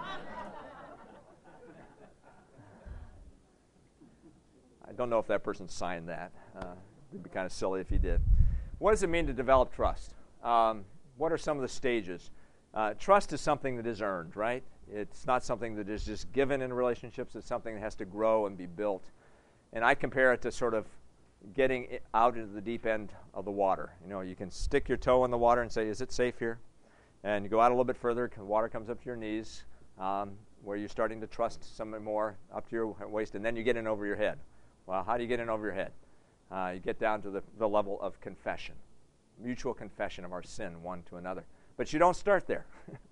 I don't know if that person signed that. It'd be kind of silly if he did. What does it mean to develop trust? What are some of the stages? Trust is something that is earned, right? It's not something that is just given in relationships. It's something that has to grow and be built. And I compare it to sort of getting out into the deep end of the water. You know, you can stick your toe in the water and say, is it safe here? And you go out a little bit further, the water comes up to your knees, where you're starting to trust something more up to your waist, and then you get in over your head. Well, how do you get in over your head? You get down to the level of confession, mutual confession of our sin one to another. But you don't start there.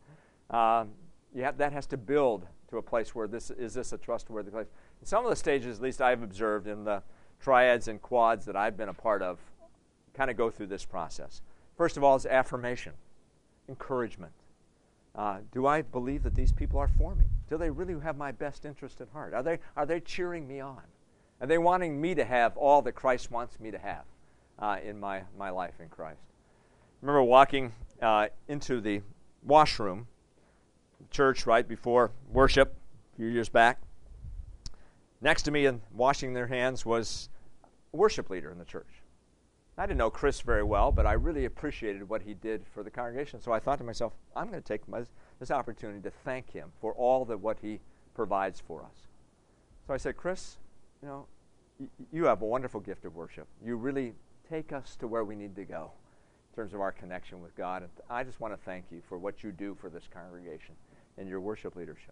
That has to build to a place where this a trustworthy place. In some of the stages, at least I've observed in the triads and quads that I've been a part of, kind of go through this process. First of all is affirmation, encouragement. Do I believe that these people are for me? Do they really have my best interest at heart? Are they cheering me on? Are they wanting me to have all that Christ wants me to have in my life in Christ? I remember walking into the washroom, church right before worship a few years back. Next to me and washing their hands was a worship leader in the church. I didn't know Chris very well, but I really appreciated what he did for the congregation. So I thought to myself, I'm going to take this opportunity to thank him for all that what he provides for us. So I said, Chris, you have a wonderful gift of worship. You really take us to where we need to go in terms of our connection with God. And I just want to thank you for what you do for this congregation and your worship leadership.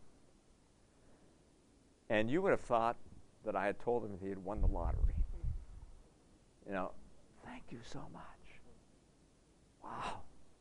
And you would have thought that I had told him he had won the lottery. Thank you so much. Wow.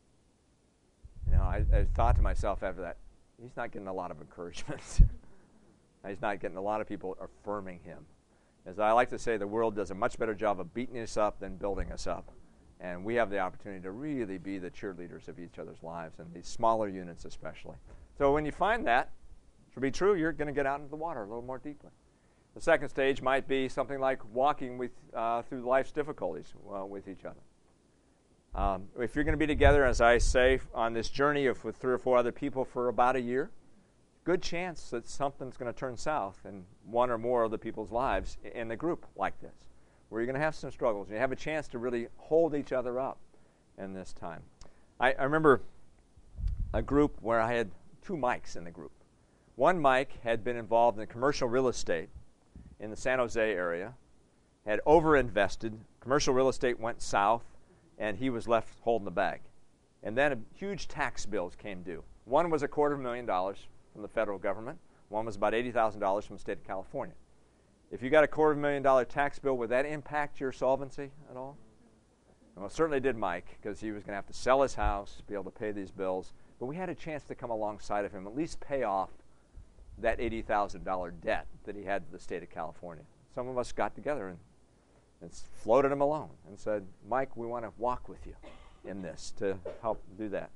I thought to myself after that, he's not getting a lot of encouragement. He's not getting a lot of people affirming him. As I like to say, the world does a much better job of beating us up than building us up. And we have the opportunity to really be the cheerleaders of each other's lives, and these smaller units especially. So when you find that to be true, you're going to get out into the water a little more deeply. The second stage might be something like walking through life's difficulties with each other. If you're going to be together, as I say, on this journey with 3 or 4 other people for about a year, good chance that something's going to turn south in one or more of the people's lives in the group like this, where you're going to have some struggles. You have a chance to really hold each other up in this time. I remember a group where I had 2 Mikes in the group. One Mike had been involved in commercial real estate in the San Jose area, had overinvested. Commercial real estate went south, and he was left holding the bag. And then huge tax bills came due. One was $250,000 from the federal government. One was about $80,000 from the state of California. If you got a $250,000 tax bill, would that impact your solvency at all? Well, it certainly did Mike, because he was going to have to sell his house to be able to pay these bills. But we had a chance to come alongside of him, at least pay off that $80,000 debt that he had to the state of California. Some of us got together and floated him along and said, Mike, we want to walk with you in this to help do that,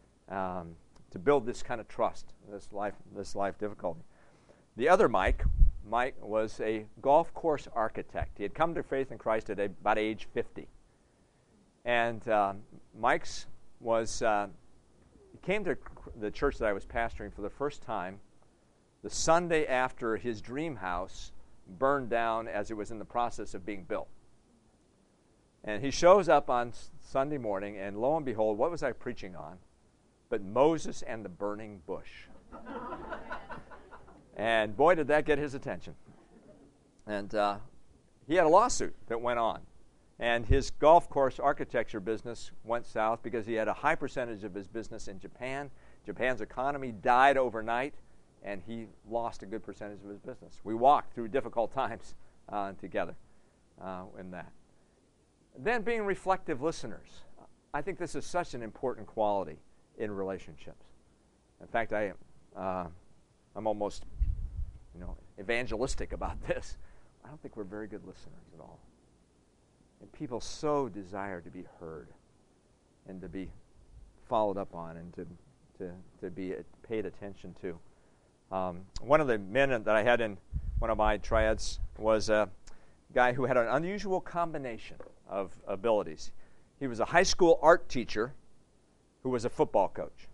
to build this kind of trust, this life difficulty. The other Mike was a golf course architect. He had come to faith in Christ at about age 50. And Mike's he came to the church that I was pastoring for the first time the Sunday after his dream house burned down as it was in the process of being built. And he shows up on Sunday morning, and lo and behold, what was I preaching on? But Moses and the burning bush. And boy, did that get his attention. And he had a lawsuit that went on. And his golf course architecture business went south because he had a high percentage of his business in Japan. Japan's economy died overnight, and he lost a good percentage of his business. We walked through difficult times together in that. Then being reflective listeners. I think this is such an important quality in relationships. In fact, I'm almost evangelistic about this. I don't think we're very good listeners at all. And people so desire to be heard and to be followed up on and to be paid attention to. One of the men that I had in one of my triads was a guy who had an unusual combination of abilities. He was a high school art teacher who was a football coach.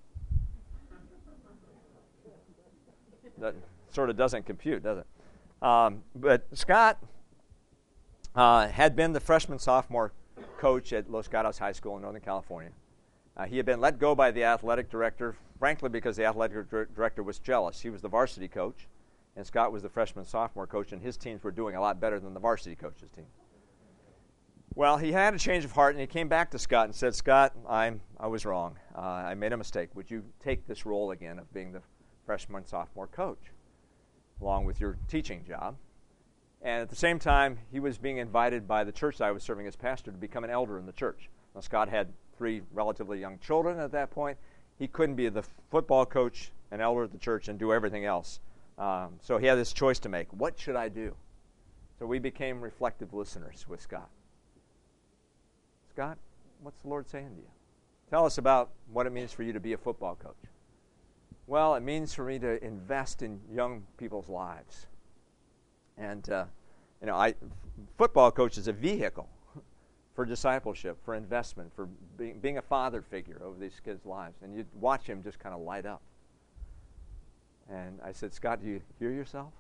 That sort of doesn't compute, does it? But Scott had been the freshman-sophomore coach at Los Gatos High School in Northern California. He had been let go by the athletic director, frankly, because the athletic director was jealous. He was the varsity coach, and Scott was the freshman-sophomore coach, and his teams were doing a lot better than the varsity coach's team. Well, he had a change of heart, and he came back to Scott and said, Scott, I was wrong. I made a mistake. Would you take this role again of being the freshman-sophomore coach, along with your teaching job? And at the same time, he was being invited by the church that I was serving as pastor to become an elder in the church. Now, Scott had 3 relatively young children at that point. He couldn't be the football coach, an elder at the church, and do everything else. So he had this choice to make. What should I do? So we became reflective listeners with Scott. Scott, what's the Lord saying to you? Tell us about what it means for you to be a football coach. Well, it means for me to invest in young people's lives. And, football coach is a vehicle for discipleship, for investment, for being a father figure over these kids' lives. And you'd watch him just kind of light up. And I said, Scott, do you hear yourself?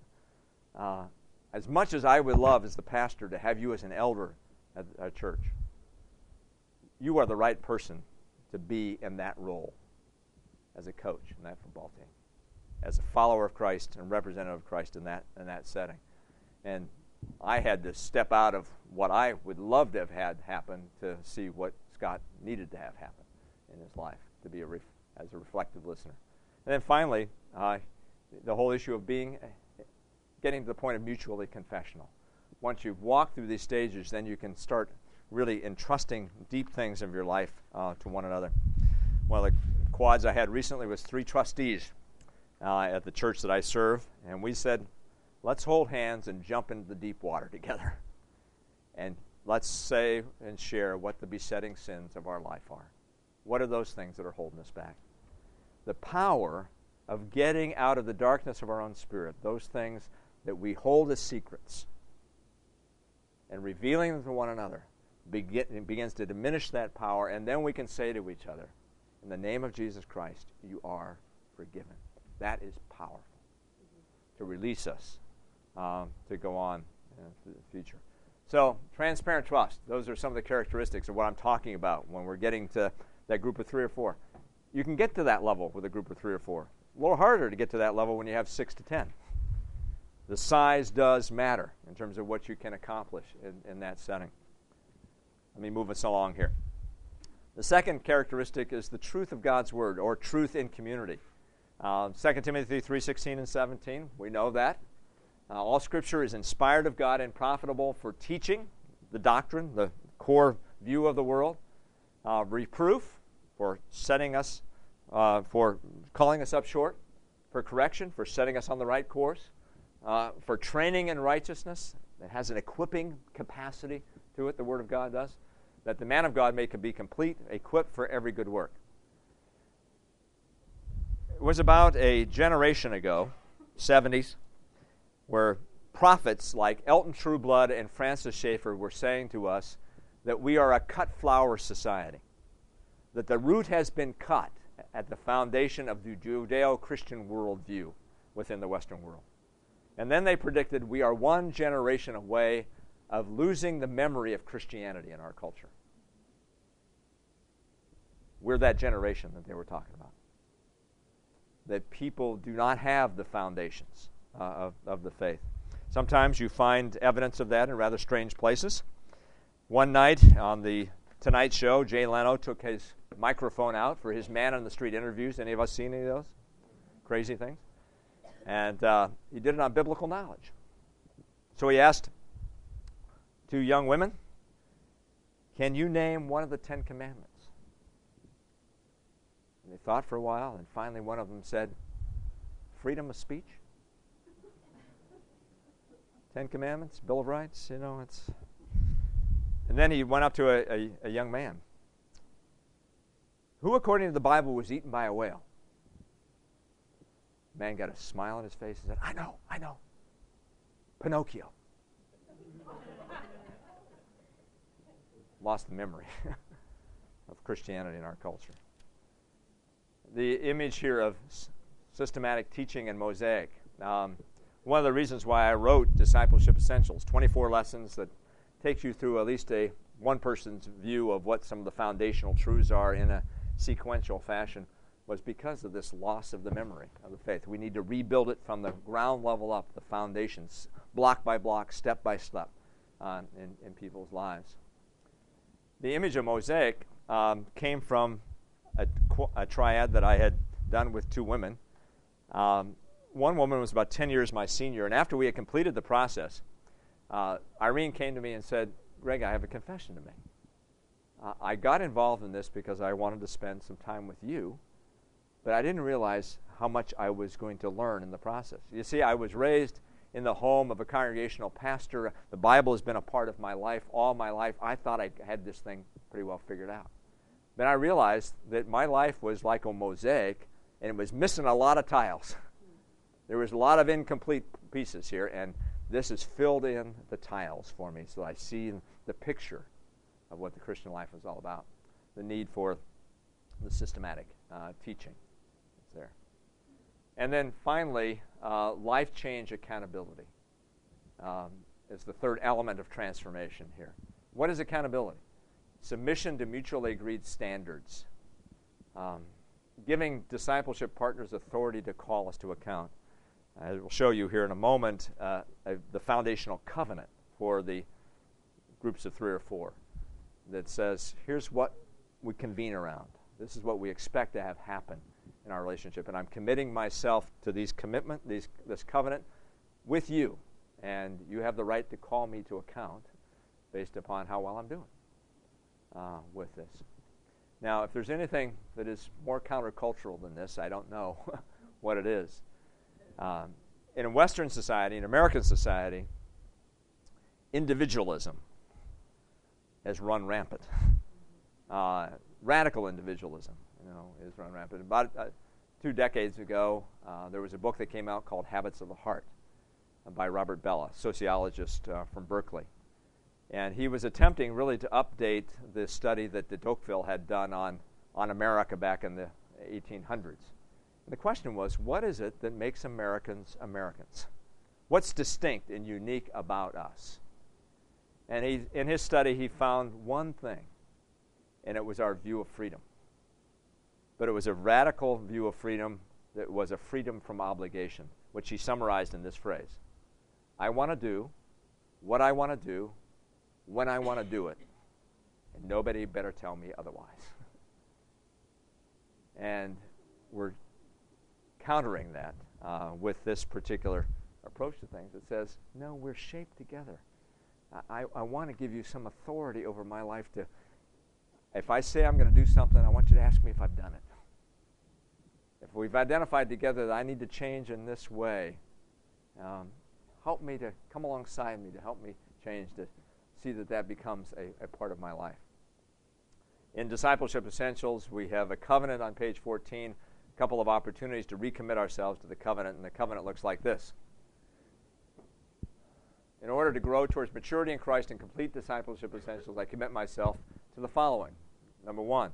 As much as I would love as the pastor to have you as an elder at our church, you are the right person to be in that role as a coach in that football team, as a follower of Christ and representative of Christ in that setting. And I had to step out of what I would love to have had happen to see what Scott needed to have happen in his life, to be as a reflective listener. And then finally, the whole issue of getting to the point of mutually confessional. Once you've walked through these stages, then you can start really entrusting deep things of your life to one another. One of the quads I had recently was 3 trustees at the church that I serve, and we said, let's hold hands and jump into the deep water together. And let's say and share what the besetting sins of our life are. What are those things that are holding us back? The power of getting out of the darkness of our own spirit, those things that we hold as secrets, and revealing them to one another, begins to diminish that power, and then we can say to each other, in the name of Jesus Christ, you are forgiven. That is powerful to release us to go on to the future. So, transparent trust. Those are some of the characteristics of what I'm talking about when we're getting to that group of 3 or 4. You can get to that level with a group of 3 or 4. A little harder to get to that level when you have 6 to 10. The size does matter in terms of what you can accomplish in that setting. Let me move us along here. The second characteristic is the truth of God's Word, or truth in community. 2 Timothy 3:16 and 17, we know that. All Scripture is inspired of God and profitable for teaching, the doctrine, the core view of the world, reproof, for setting us, for calling us up short, for correction, for setting us on the right course, for training in righteousness. It has an equipping capacity to it, the Word of God does, that the man of God may be complete, equipped for every good work. It was about a generation ago, 70s, where prophets like Elton Trueblood and Francis Schaeffer were saying to us that we are a cut flower society, that the root has been cut at the foundation of the Judeo-Christian worldview within the Western world. And then they predicted we are one generation away of losing the memory of Christianity in our culture. We're that generation that they were talking about. That people do not have the foundations of the faith. Sometimes you find evidence of that in rather strange places. One night on the Tonight Show, Jay Leno took his microphone out for his man-on-the-street interviews. Any of us seen any of those crazy things? And he did it on biblical knowledge. So he asked 2 young women, can you name one of the 10 Commandments? And they thought for a while, and finally one of them said, freedom of speech. 10 Commandments, Bill of Rights, it's... And then he went up to a young man. Who, according to the Bible, was eaten by a whale? The man got a smile on his face and said, I know. Pinocchio. Lost the memory of Christianity in our culture. The image here of systematic teaching and mosaic. One of the reasons why I wrote Discipleship Essentials, 24 lessons that takes you through at least one person's view of what some of the foundational truths are in a sequential fashion, was because of this loss of the memory of the faith. We need to rebuild it from the ground level up, the foundations, block by block, step by step in people's lives. The image of mosaic came from a triad that I had done with 2 women. One woman was about 10 years my senior, and after we had completed the process, Irene came to me and said, Greg, I have a confession to make. I got involved in this because I wanted to spend some time with you, but I didn't realize how much I was going to learn in the process. You see, I was raised in the home of a congregational pastor. The Bible has been a part of my life all my life. I thought I had this thing pretty well figured out. Then I realized that my life was like a mosaic, and it was missing a lot of tiles. There was a lot of incomplete pieces here, and this has filled in the tiles for me so I see the picture of what the Christian life is all about. The need for the systematic teaching is there. And then finally, life change accountability is the third element of transformation here. What is accountability? submission to mutually agreed standards, giving discipleship partners authority to call us to account. I will show you here in a moment the foundational covenant for the groups of 3 or 4 that says, here's what we convene around. This is what we expect to have happen in our relationship. And I'm committing myself to this covenant with you. And you have the right to call me to account based upon how well I'm doing with this. Now, if there's anything that is more countercultural than this, I don't know what it is. In a Western society, in American society, individualism has run rampant. Radical individualism, is run rampant. About 2 decades ago, there was a book that came out called Habits of the Heart by Robert Bella, sociologist from Berkeley. And he was attempting really to update the study that de Tocqueville had done on America back in the 1800s. And the question was, what is it that makes Americans Americans? What's distinct and unique about us? And in his study, he found one thing, and it was our view of freedom. But it was a radical view of freedom that was a freedom from obligation, which he summarized in this phrase. I want to do what I want to do when I want to do it, and nobody better tell me otherwise. And we're countering that with this particular approach to things that says, no, we're shaped together. I want to give you some authority over my life to, if I say I'm going to do something, I want you to ask me if I've done it. If we've identified together that I need to change in this way, help me to come alongside me, to help me change, to see that that becomes a part of my life. In Discipleship Essentials, we have a covenant on page 14, a couple of opportunities to recommit ourselves to the covenant, and the covenant looks like this. In order to grow towards maturity in Christ and complete discipleship essentials, I commit myself to the following. Number 1,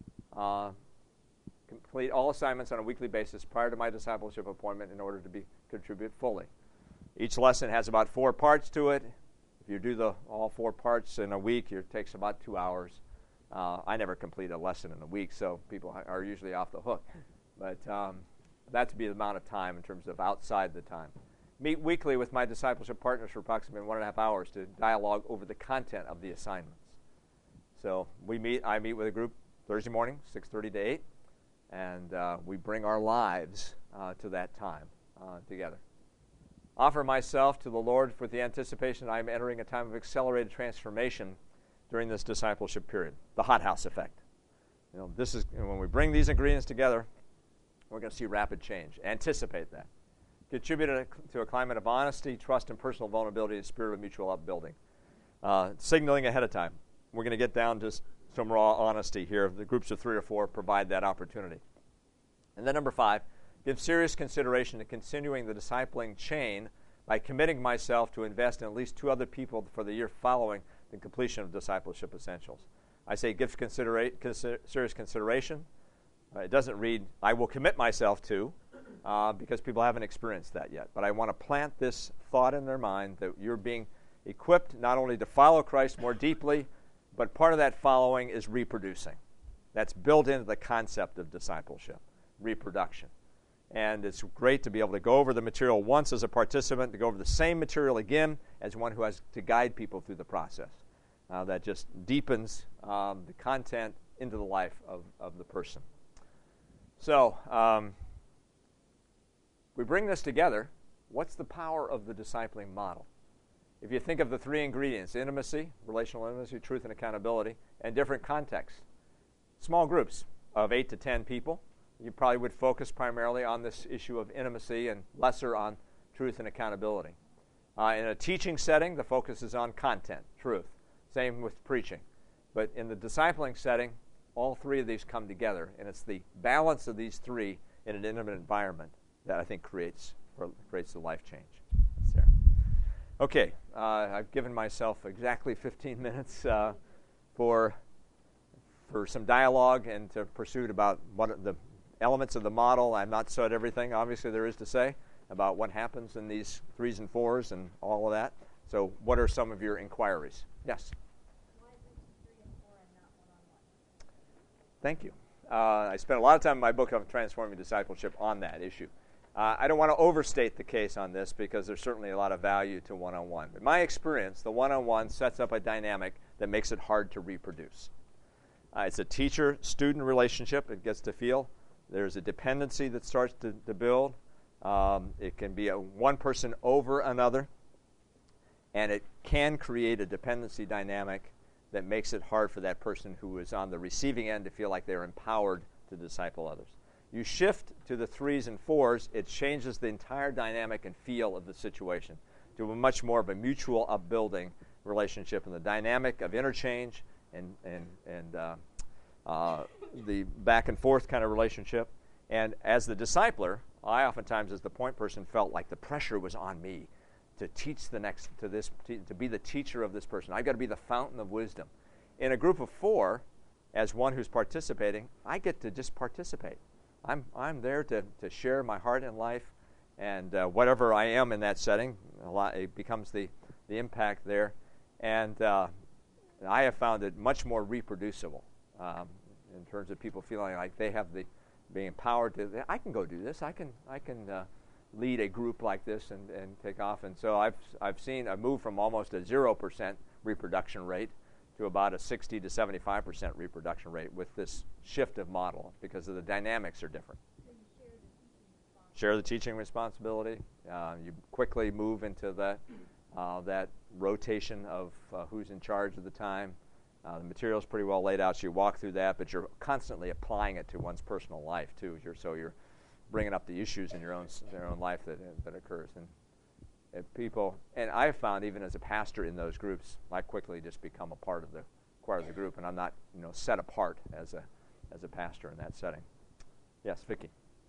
complete all assignments on a weekly basis prior to my discipleship appointment in order to contribute fully. Each lesson has about 4 parts to it. If you do all 4 parts in a week, it takes about 2 hours. I never complete a lesson in a week, so people are usually off the hook. But that's the amount of time in terms of outside the time. Meet weekly with my discipleship partners for approximately 1.5 hours to dialogue over the content of the assignments. So I meet with a group Thursday morning, 6:30 to 8, and we bring our lives to that time together. Offer myself to the Lord with the anticipation I am entering a time of accelerated transformation during this discipleship period, the hothouse effect. This is when we bring these ingredients together, we're going to see rapid change. Anticipate that. Contribute to a climate of honesty, trust, and personal vulnerability, a spirit of mutual upbuilding. Signaling ahead of time. We're going to get down to some raw honesty here. The groups of 3 or 4 provide that opportunity. And then number 5, give serious consideration to continuing the discipling chain by committing myself to invest in at least 2 other people for the year following the completion of Discipleship Essentials. I say give serious consideration. It doesn't read, I will commit myself to, because people haven't experienced that yet. But I want to plant this thought in their mind that you're being equipped not only to follow Christ more deeply, but part of that following is reproducing. That's built into the concept of discipleship, reproduction. And it's great to be able to go over the material once as a participant, to go over the same material again as one who has to guide people through the process. That just deepens the content into the life of the person. So, we bring this together. What's the power of the discipling model? If you think of the 3 ingredients, intimacy, relational intimacy, truth, and accountability, and different contexts. Small groups of 8 to 10 people, you probably would focus primarily on this issue of intimacy and lesser on truth and accountability. In a teaching setting, the focus is on content, truth. Same with preaching. But in the discipling setting, all 3 of these come together, and it's the balance of these 3 in an intimate environment that I think creates the life change. That's there. Okay, I've given myself exactly 15 minutes for some dialogue and to pursue about what are the elements of the model. I've not said everything, obviously, there is to say about what happens in these 3s and 4s and all of that. So what are some of your inquiries? Yes? Why is it 3 and 4 and not Thank you. I spent a lot of time in my book on transforming discipleship on that issue. I don't want to overstate the case on this because there's certainly a lot of value to one-on-one. In my experience, the one-on-one sets up a dynamic that makes it hard to reproduce. It's a teacher-student relationship. It gets to feel. There's a dependency that starts to build. It can be one person over another, and it can create a dependency dynamic that makes it hard for that person who is on the receiving end to feel like they're empowered to disciple others. You shift to the 3s and 4s, it changes the entire dynamic and feel of the situation to a much more of a mutual upbuilding relationship, and the dynamic of interchange and the back and forth kind of relationship. And as the discipler, I oftentimes, as the point person, felt like the pressure was on me to teach to be the teacher of this person. I've got to be the fountain of wisdom. In a group of 4, as one who's participating, I get to just participate. I'm there to share my heart and life, and whatever I am in that setting, it becomes the impact there. And I have found it much more reproducible in terms of people feeling like they have being empowered to. I can go do this. I can lead a group like this and take off. And so I've seen a move from almost a 0% reproduction rate to about a 60 to 75% reproduction rate with this shift of model because of the dynamics are different. Share the teaching responsibility. You quickly move into that rotation of who's in charge of the time. The material's pretty well laid out, so you walk through that, but you're constantly applying it to one's personal life too. You're bringing up the issues in your own life that occurs. And people, and I've found even as a pastor in those groups, I quickly just become a part of the group, and I'm not set apart as a pastor in that setting. Yes, Vicki.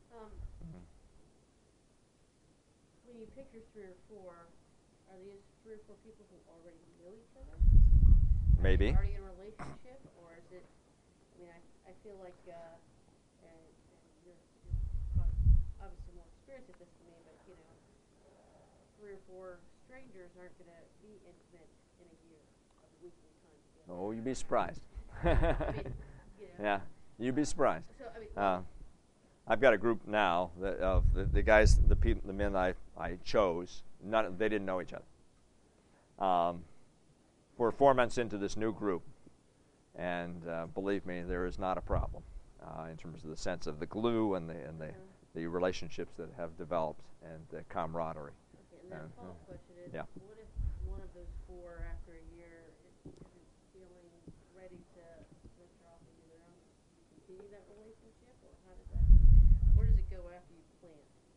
When you pick your 3 or 4, are these 3 or 4 people who already know each other? Maybe. Are you already in a relationship, or is it? I mean, I feel like, and you're obviously more experienced at this than me, but 3 or 4 strangers aren't going to be intimate in a year of weekly time together. Oh, you'd be surprised. I mean, Yeah, you'd be surprised. So, I mean, I've got a group now of the guys, the men I chose. They didn't know each other. We're 4 months into this new group, and believe me, there is not a problem in terms of the sense of the glue and the relationships that have developed and the camaraderie. Okay, and then the follow-up question is, yeah. what if one of those 4 after a year isn't feeling ready to venture off and do their own? Do you continue that relationship, or how does that? Where does it go after you plant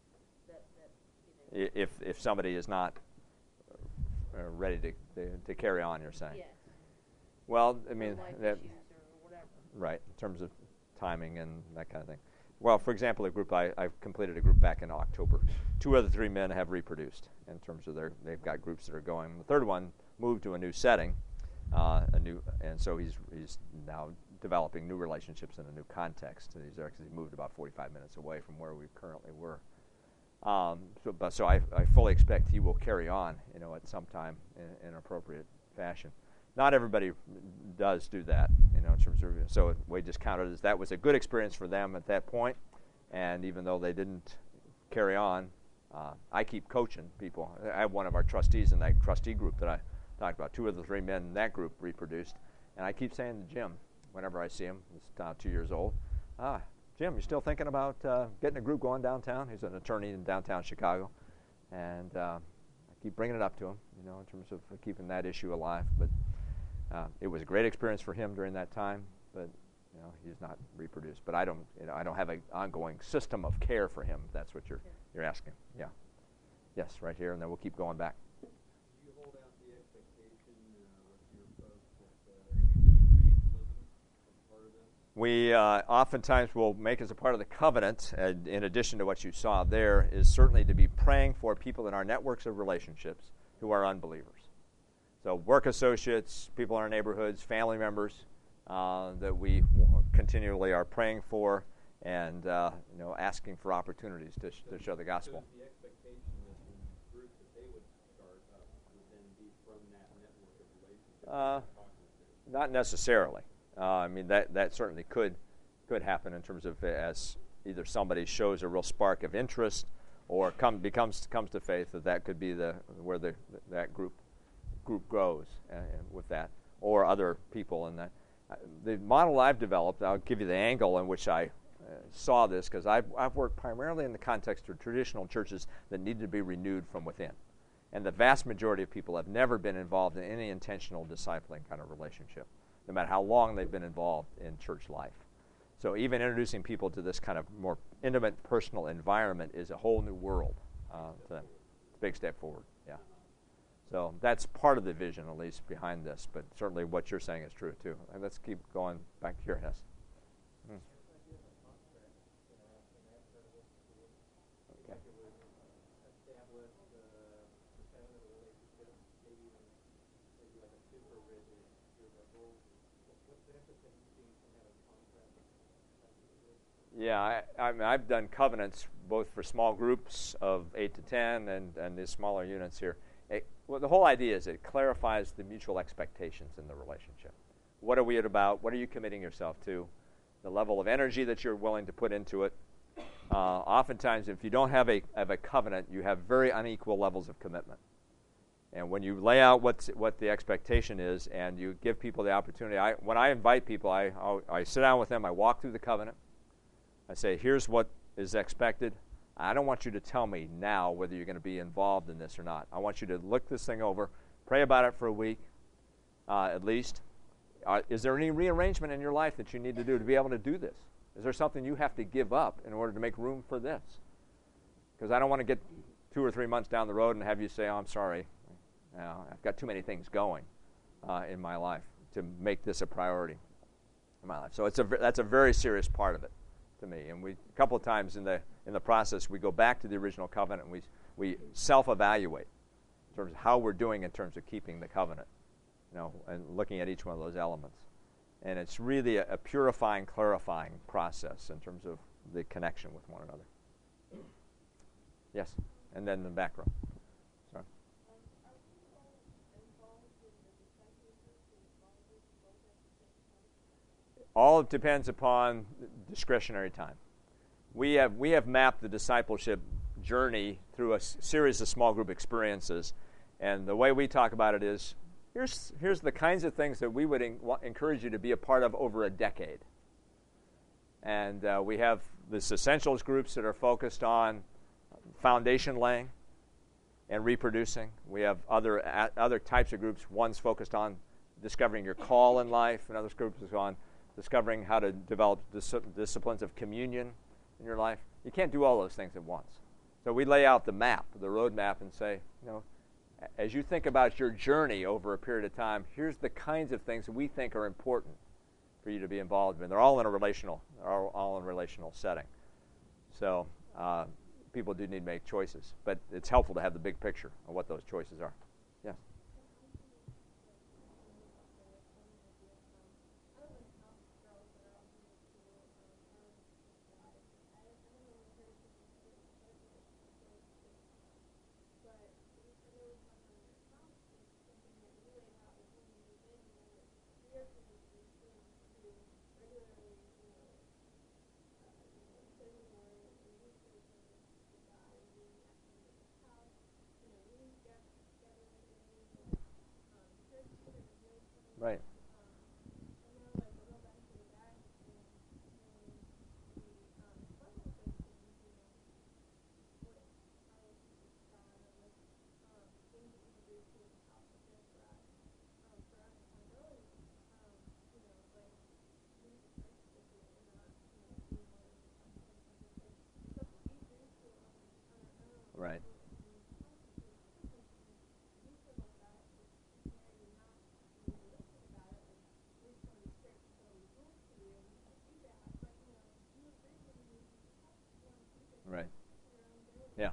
that? If somebody is not ready to carry on, you're saying? Yes. Well, I mean, life that, issues or whatever. right, in terms of timing and that kind of thing. Well, for example, I've completed a group back in October. 2 of the 3 men have reproduced in terms of they've got groups that are going. The third one moved to a new setting, and so he's now developing new relationships in a new context. He's actually moved about 45 minutes away from where we currently were. So I fully expect he will carry on, at some time in an appropriate fashion. Not everybody does do that, in terms of, so we just counted as that was a good experience for them at that point, and even though they didn't carry on, I keep coaching people. I have one of our trustees in that trustee group that I talked about. 2 of the 3 men in that group reproduced, and I keep saying to Jim, whenever I see him, he's now 2 years old, Jim, you still thinking about getting a group going downtown? He's an attorney in downtown Chicago, and I keep bringing it up to him, in terms of keeping that issue alive. But it was a great experience for him during that time, but he's not reproduced. But I don't have an ongoing system of care for him. If that's what you're asking. Yeah. Yes, right here, and then we'll keep going back. Do you hold out the expectation with your folks that they're going to be doing evangelism as part of this? We oftentimes will make as a part of the covenant, in addition to what you saw there, is certainly to be praying for people in our networks of relationships who are unbelievers. So work associates, people in our neighborhoods, family members that we continually are praying for and asking for opportunities to show the gospel. So the expectation that the group that they would start up would then be from that network of relationships? Not necessarily. I mean, that certainly could could happen in terms of as either somebody shows a real spark of interest or comes to faith, that could be where that group grows with that, or other people in that. The model I've developed, I'll give you the angle in which I saw this, because I've worked primarily in the context of traditional churches that need to be renewed from within. And the vast majority of people have never been involved in any intentional discipling kind of relationship, no matter how long they've been involved in church life. So even introducing people to this kind of more intimate, personal environment is a whole new world to them. It's a big step forward, yeah. So that's part of the vision, at least, behind this. But certainly what you're saying is true, too. And let's keep going back to your house. Okay. Yeah, I've done covenants both for small groups of 8 to 10 and the smaller units here. Well, the whole idea is it clarifies the mutual expectations in the relationship. What are we about? What are you committing yourself to? The level of energy that you're willing to put into it. Oftentimes, if you don't have a covenant, you have very unequal levels of commitment. And when you lay out what the expectation is, and you give people the opportunity, when I invite people, I sit down with them, I walk through the covenant. I say, here's what is expected. I don't want you to tell me now whether you're going to be involved in this or not. I want you to look this thing over, pray about it for a week, at least. Is there any rearrangement in your life that you need to do to be able to do this? Is there something you have to give up in order to make room for this? Because I don't want to get 2 or 3 months down the road and have you say, oh, I'm sorry. I've got too many things going in my life to make this a priority in my life. So that's a very serious part of it to me. And a couple of times in the process, we go back to the original covenant and we self-evaluate in terms of how we're doing in terms of keeping the covenant, and looking at each one of those elements. And it's really a purifying, clarifying process in terms of the connection with one another. Yes, and then the back row. Sorry. All depends upon discretionary time. We have mapped the discipleship journey through a series of small group experiences, and the way we talk about it is, here's the kinds of things that we would encourage you to be a part of over a decade. And we have this essentials groups that are focused on foundation laying and reproducing. We have other types of groups. One's focused on discovering your call in life, and other groups is on discovering how to develop disciplines of communion in your life. You can't do all those things at once. So we lay out the map, the road map, and say, as you think about your journey over a period of time, here's the kinds of things that we think are important for you to be involved in. They're all in a relational setting. So people do need to make choices, but it's helpful to have the big picture of what those choices are. Yes. Right. Right. Right. Yeah.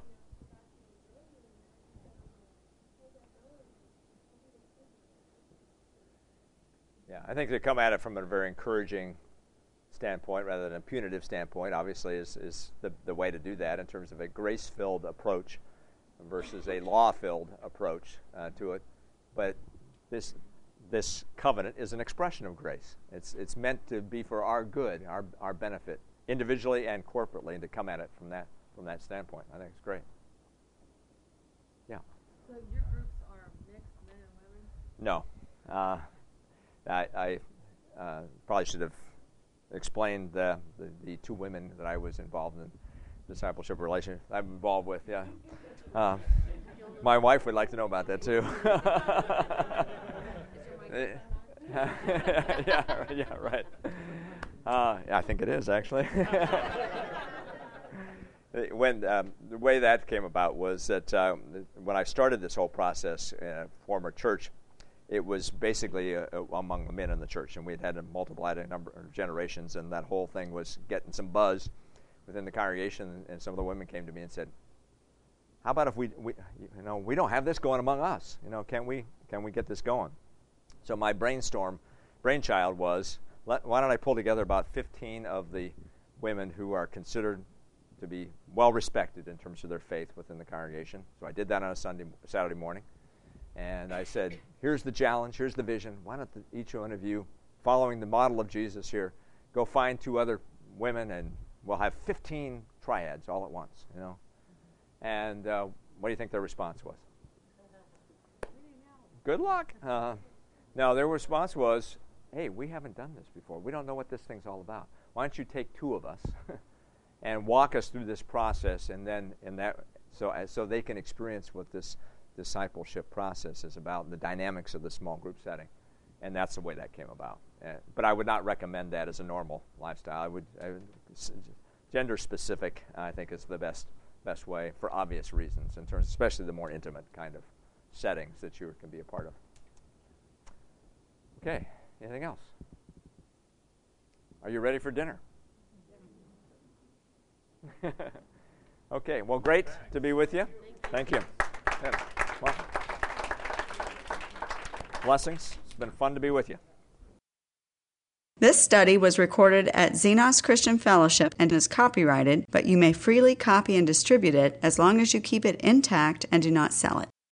Yeah, I think they come at it from a very encouraging standpoint rather than a punitive standpoint. Obviously, is the way to do that in terms of a grace-filled approach versus a law-filled approach to it. But this covenant is an expression of grace. It's meant to be for our good, our benefit, individually and corporately, and to come at it from that standpoint. I think it's great. Yeah. So your groups are mixed men and women? No. I probably should have explained the two women that I was involved in discipleship relationship I'm involved with. Yeah. My wife would like to know about that too. yeah, right. I think it is actually. When the way that came about was that when I started this whole process in a former church, it was basically among the men in the church, and we'd had to multiply a number of generations, and that whole thing was getting some buzz within the congregation. And some of the women came to me and said, "How about if we don't have this going among us? Can we get this going?" So my brainchild was, why don't I pull together about 15 of the women who are considered to be well respected in terms of their faith within the congregation. So I did that on a Saturday morning. And I said, here's the challenge, here's the vision. Why don't each one of you, following the model of Jesus here, go find 2 other women, and we'll have 15 triads all at once, And what do you think their response was? Good luck. No, their response was, hey, we haven't done this before. We don't know what this thing's all about. Why don't you take 2 of us and walk us through this process, and then so they can experience what this discipleship process is about, the dynamics of the small group setting. And that's the way that came about. But I would not recommend that as a normal lifestyle. I would gender specific, I think, is the best way for obvious reasons, in terms, especially the more intimate kind of settings that you can be a part of. Okay, anything else? Are you ready for dinner? Okay, well, great to be with you. Thank you. Yeah. Well, blessings. It's been fun to be with you. This study was recorded at Xenos Christian Fellowship and is copyrighted, but you may freely copy and distribute it as long as you keep it intact and do not sell it.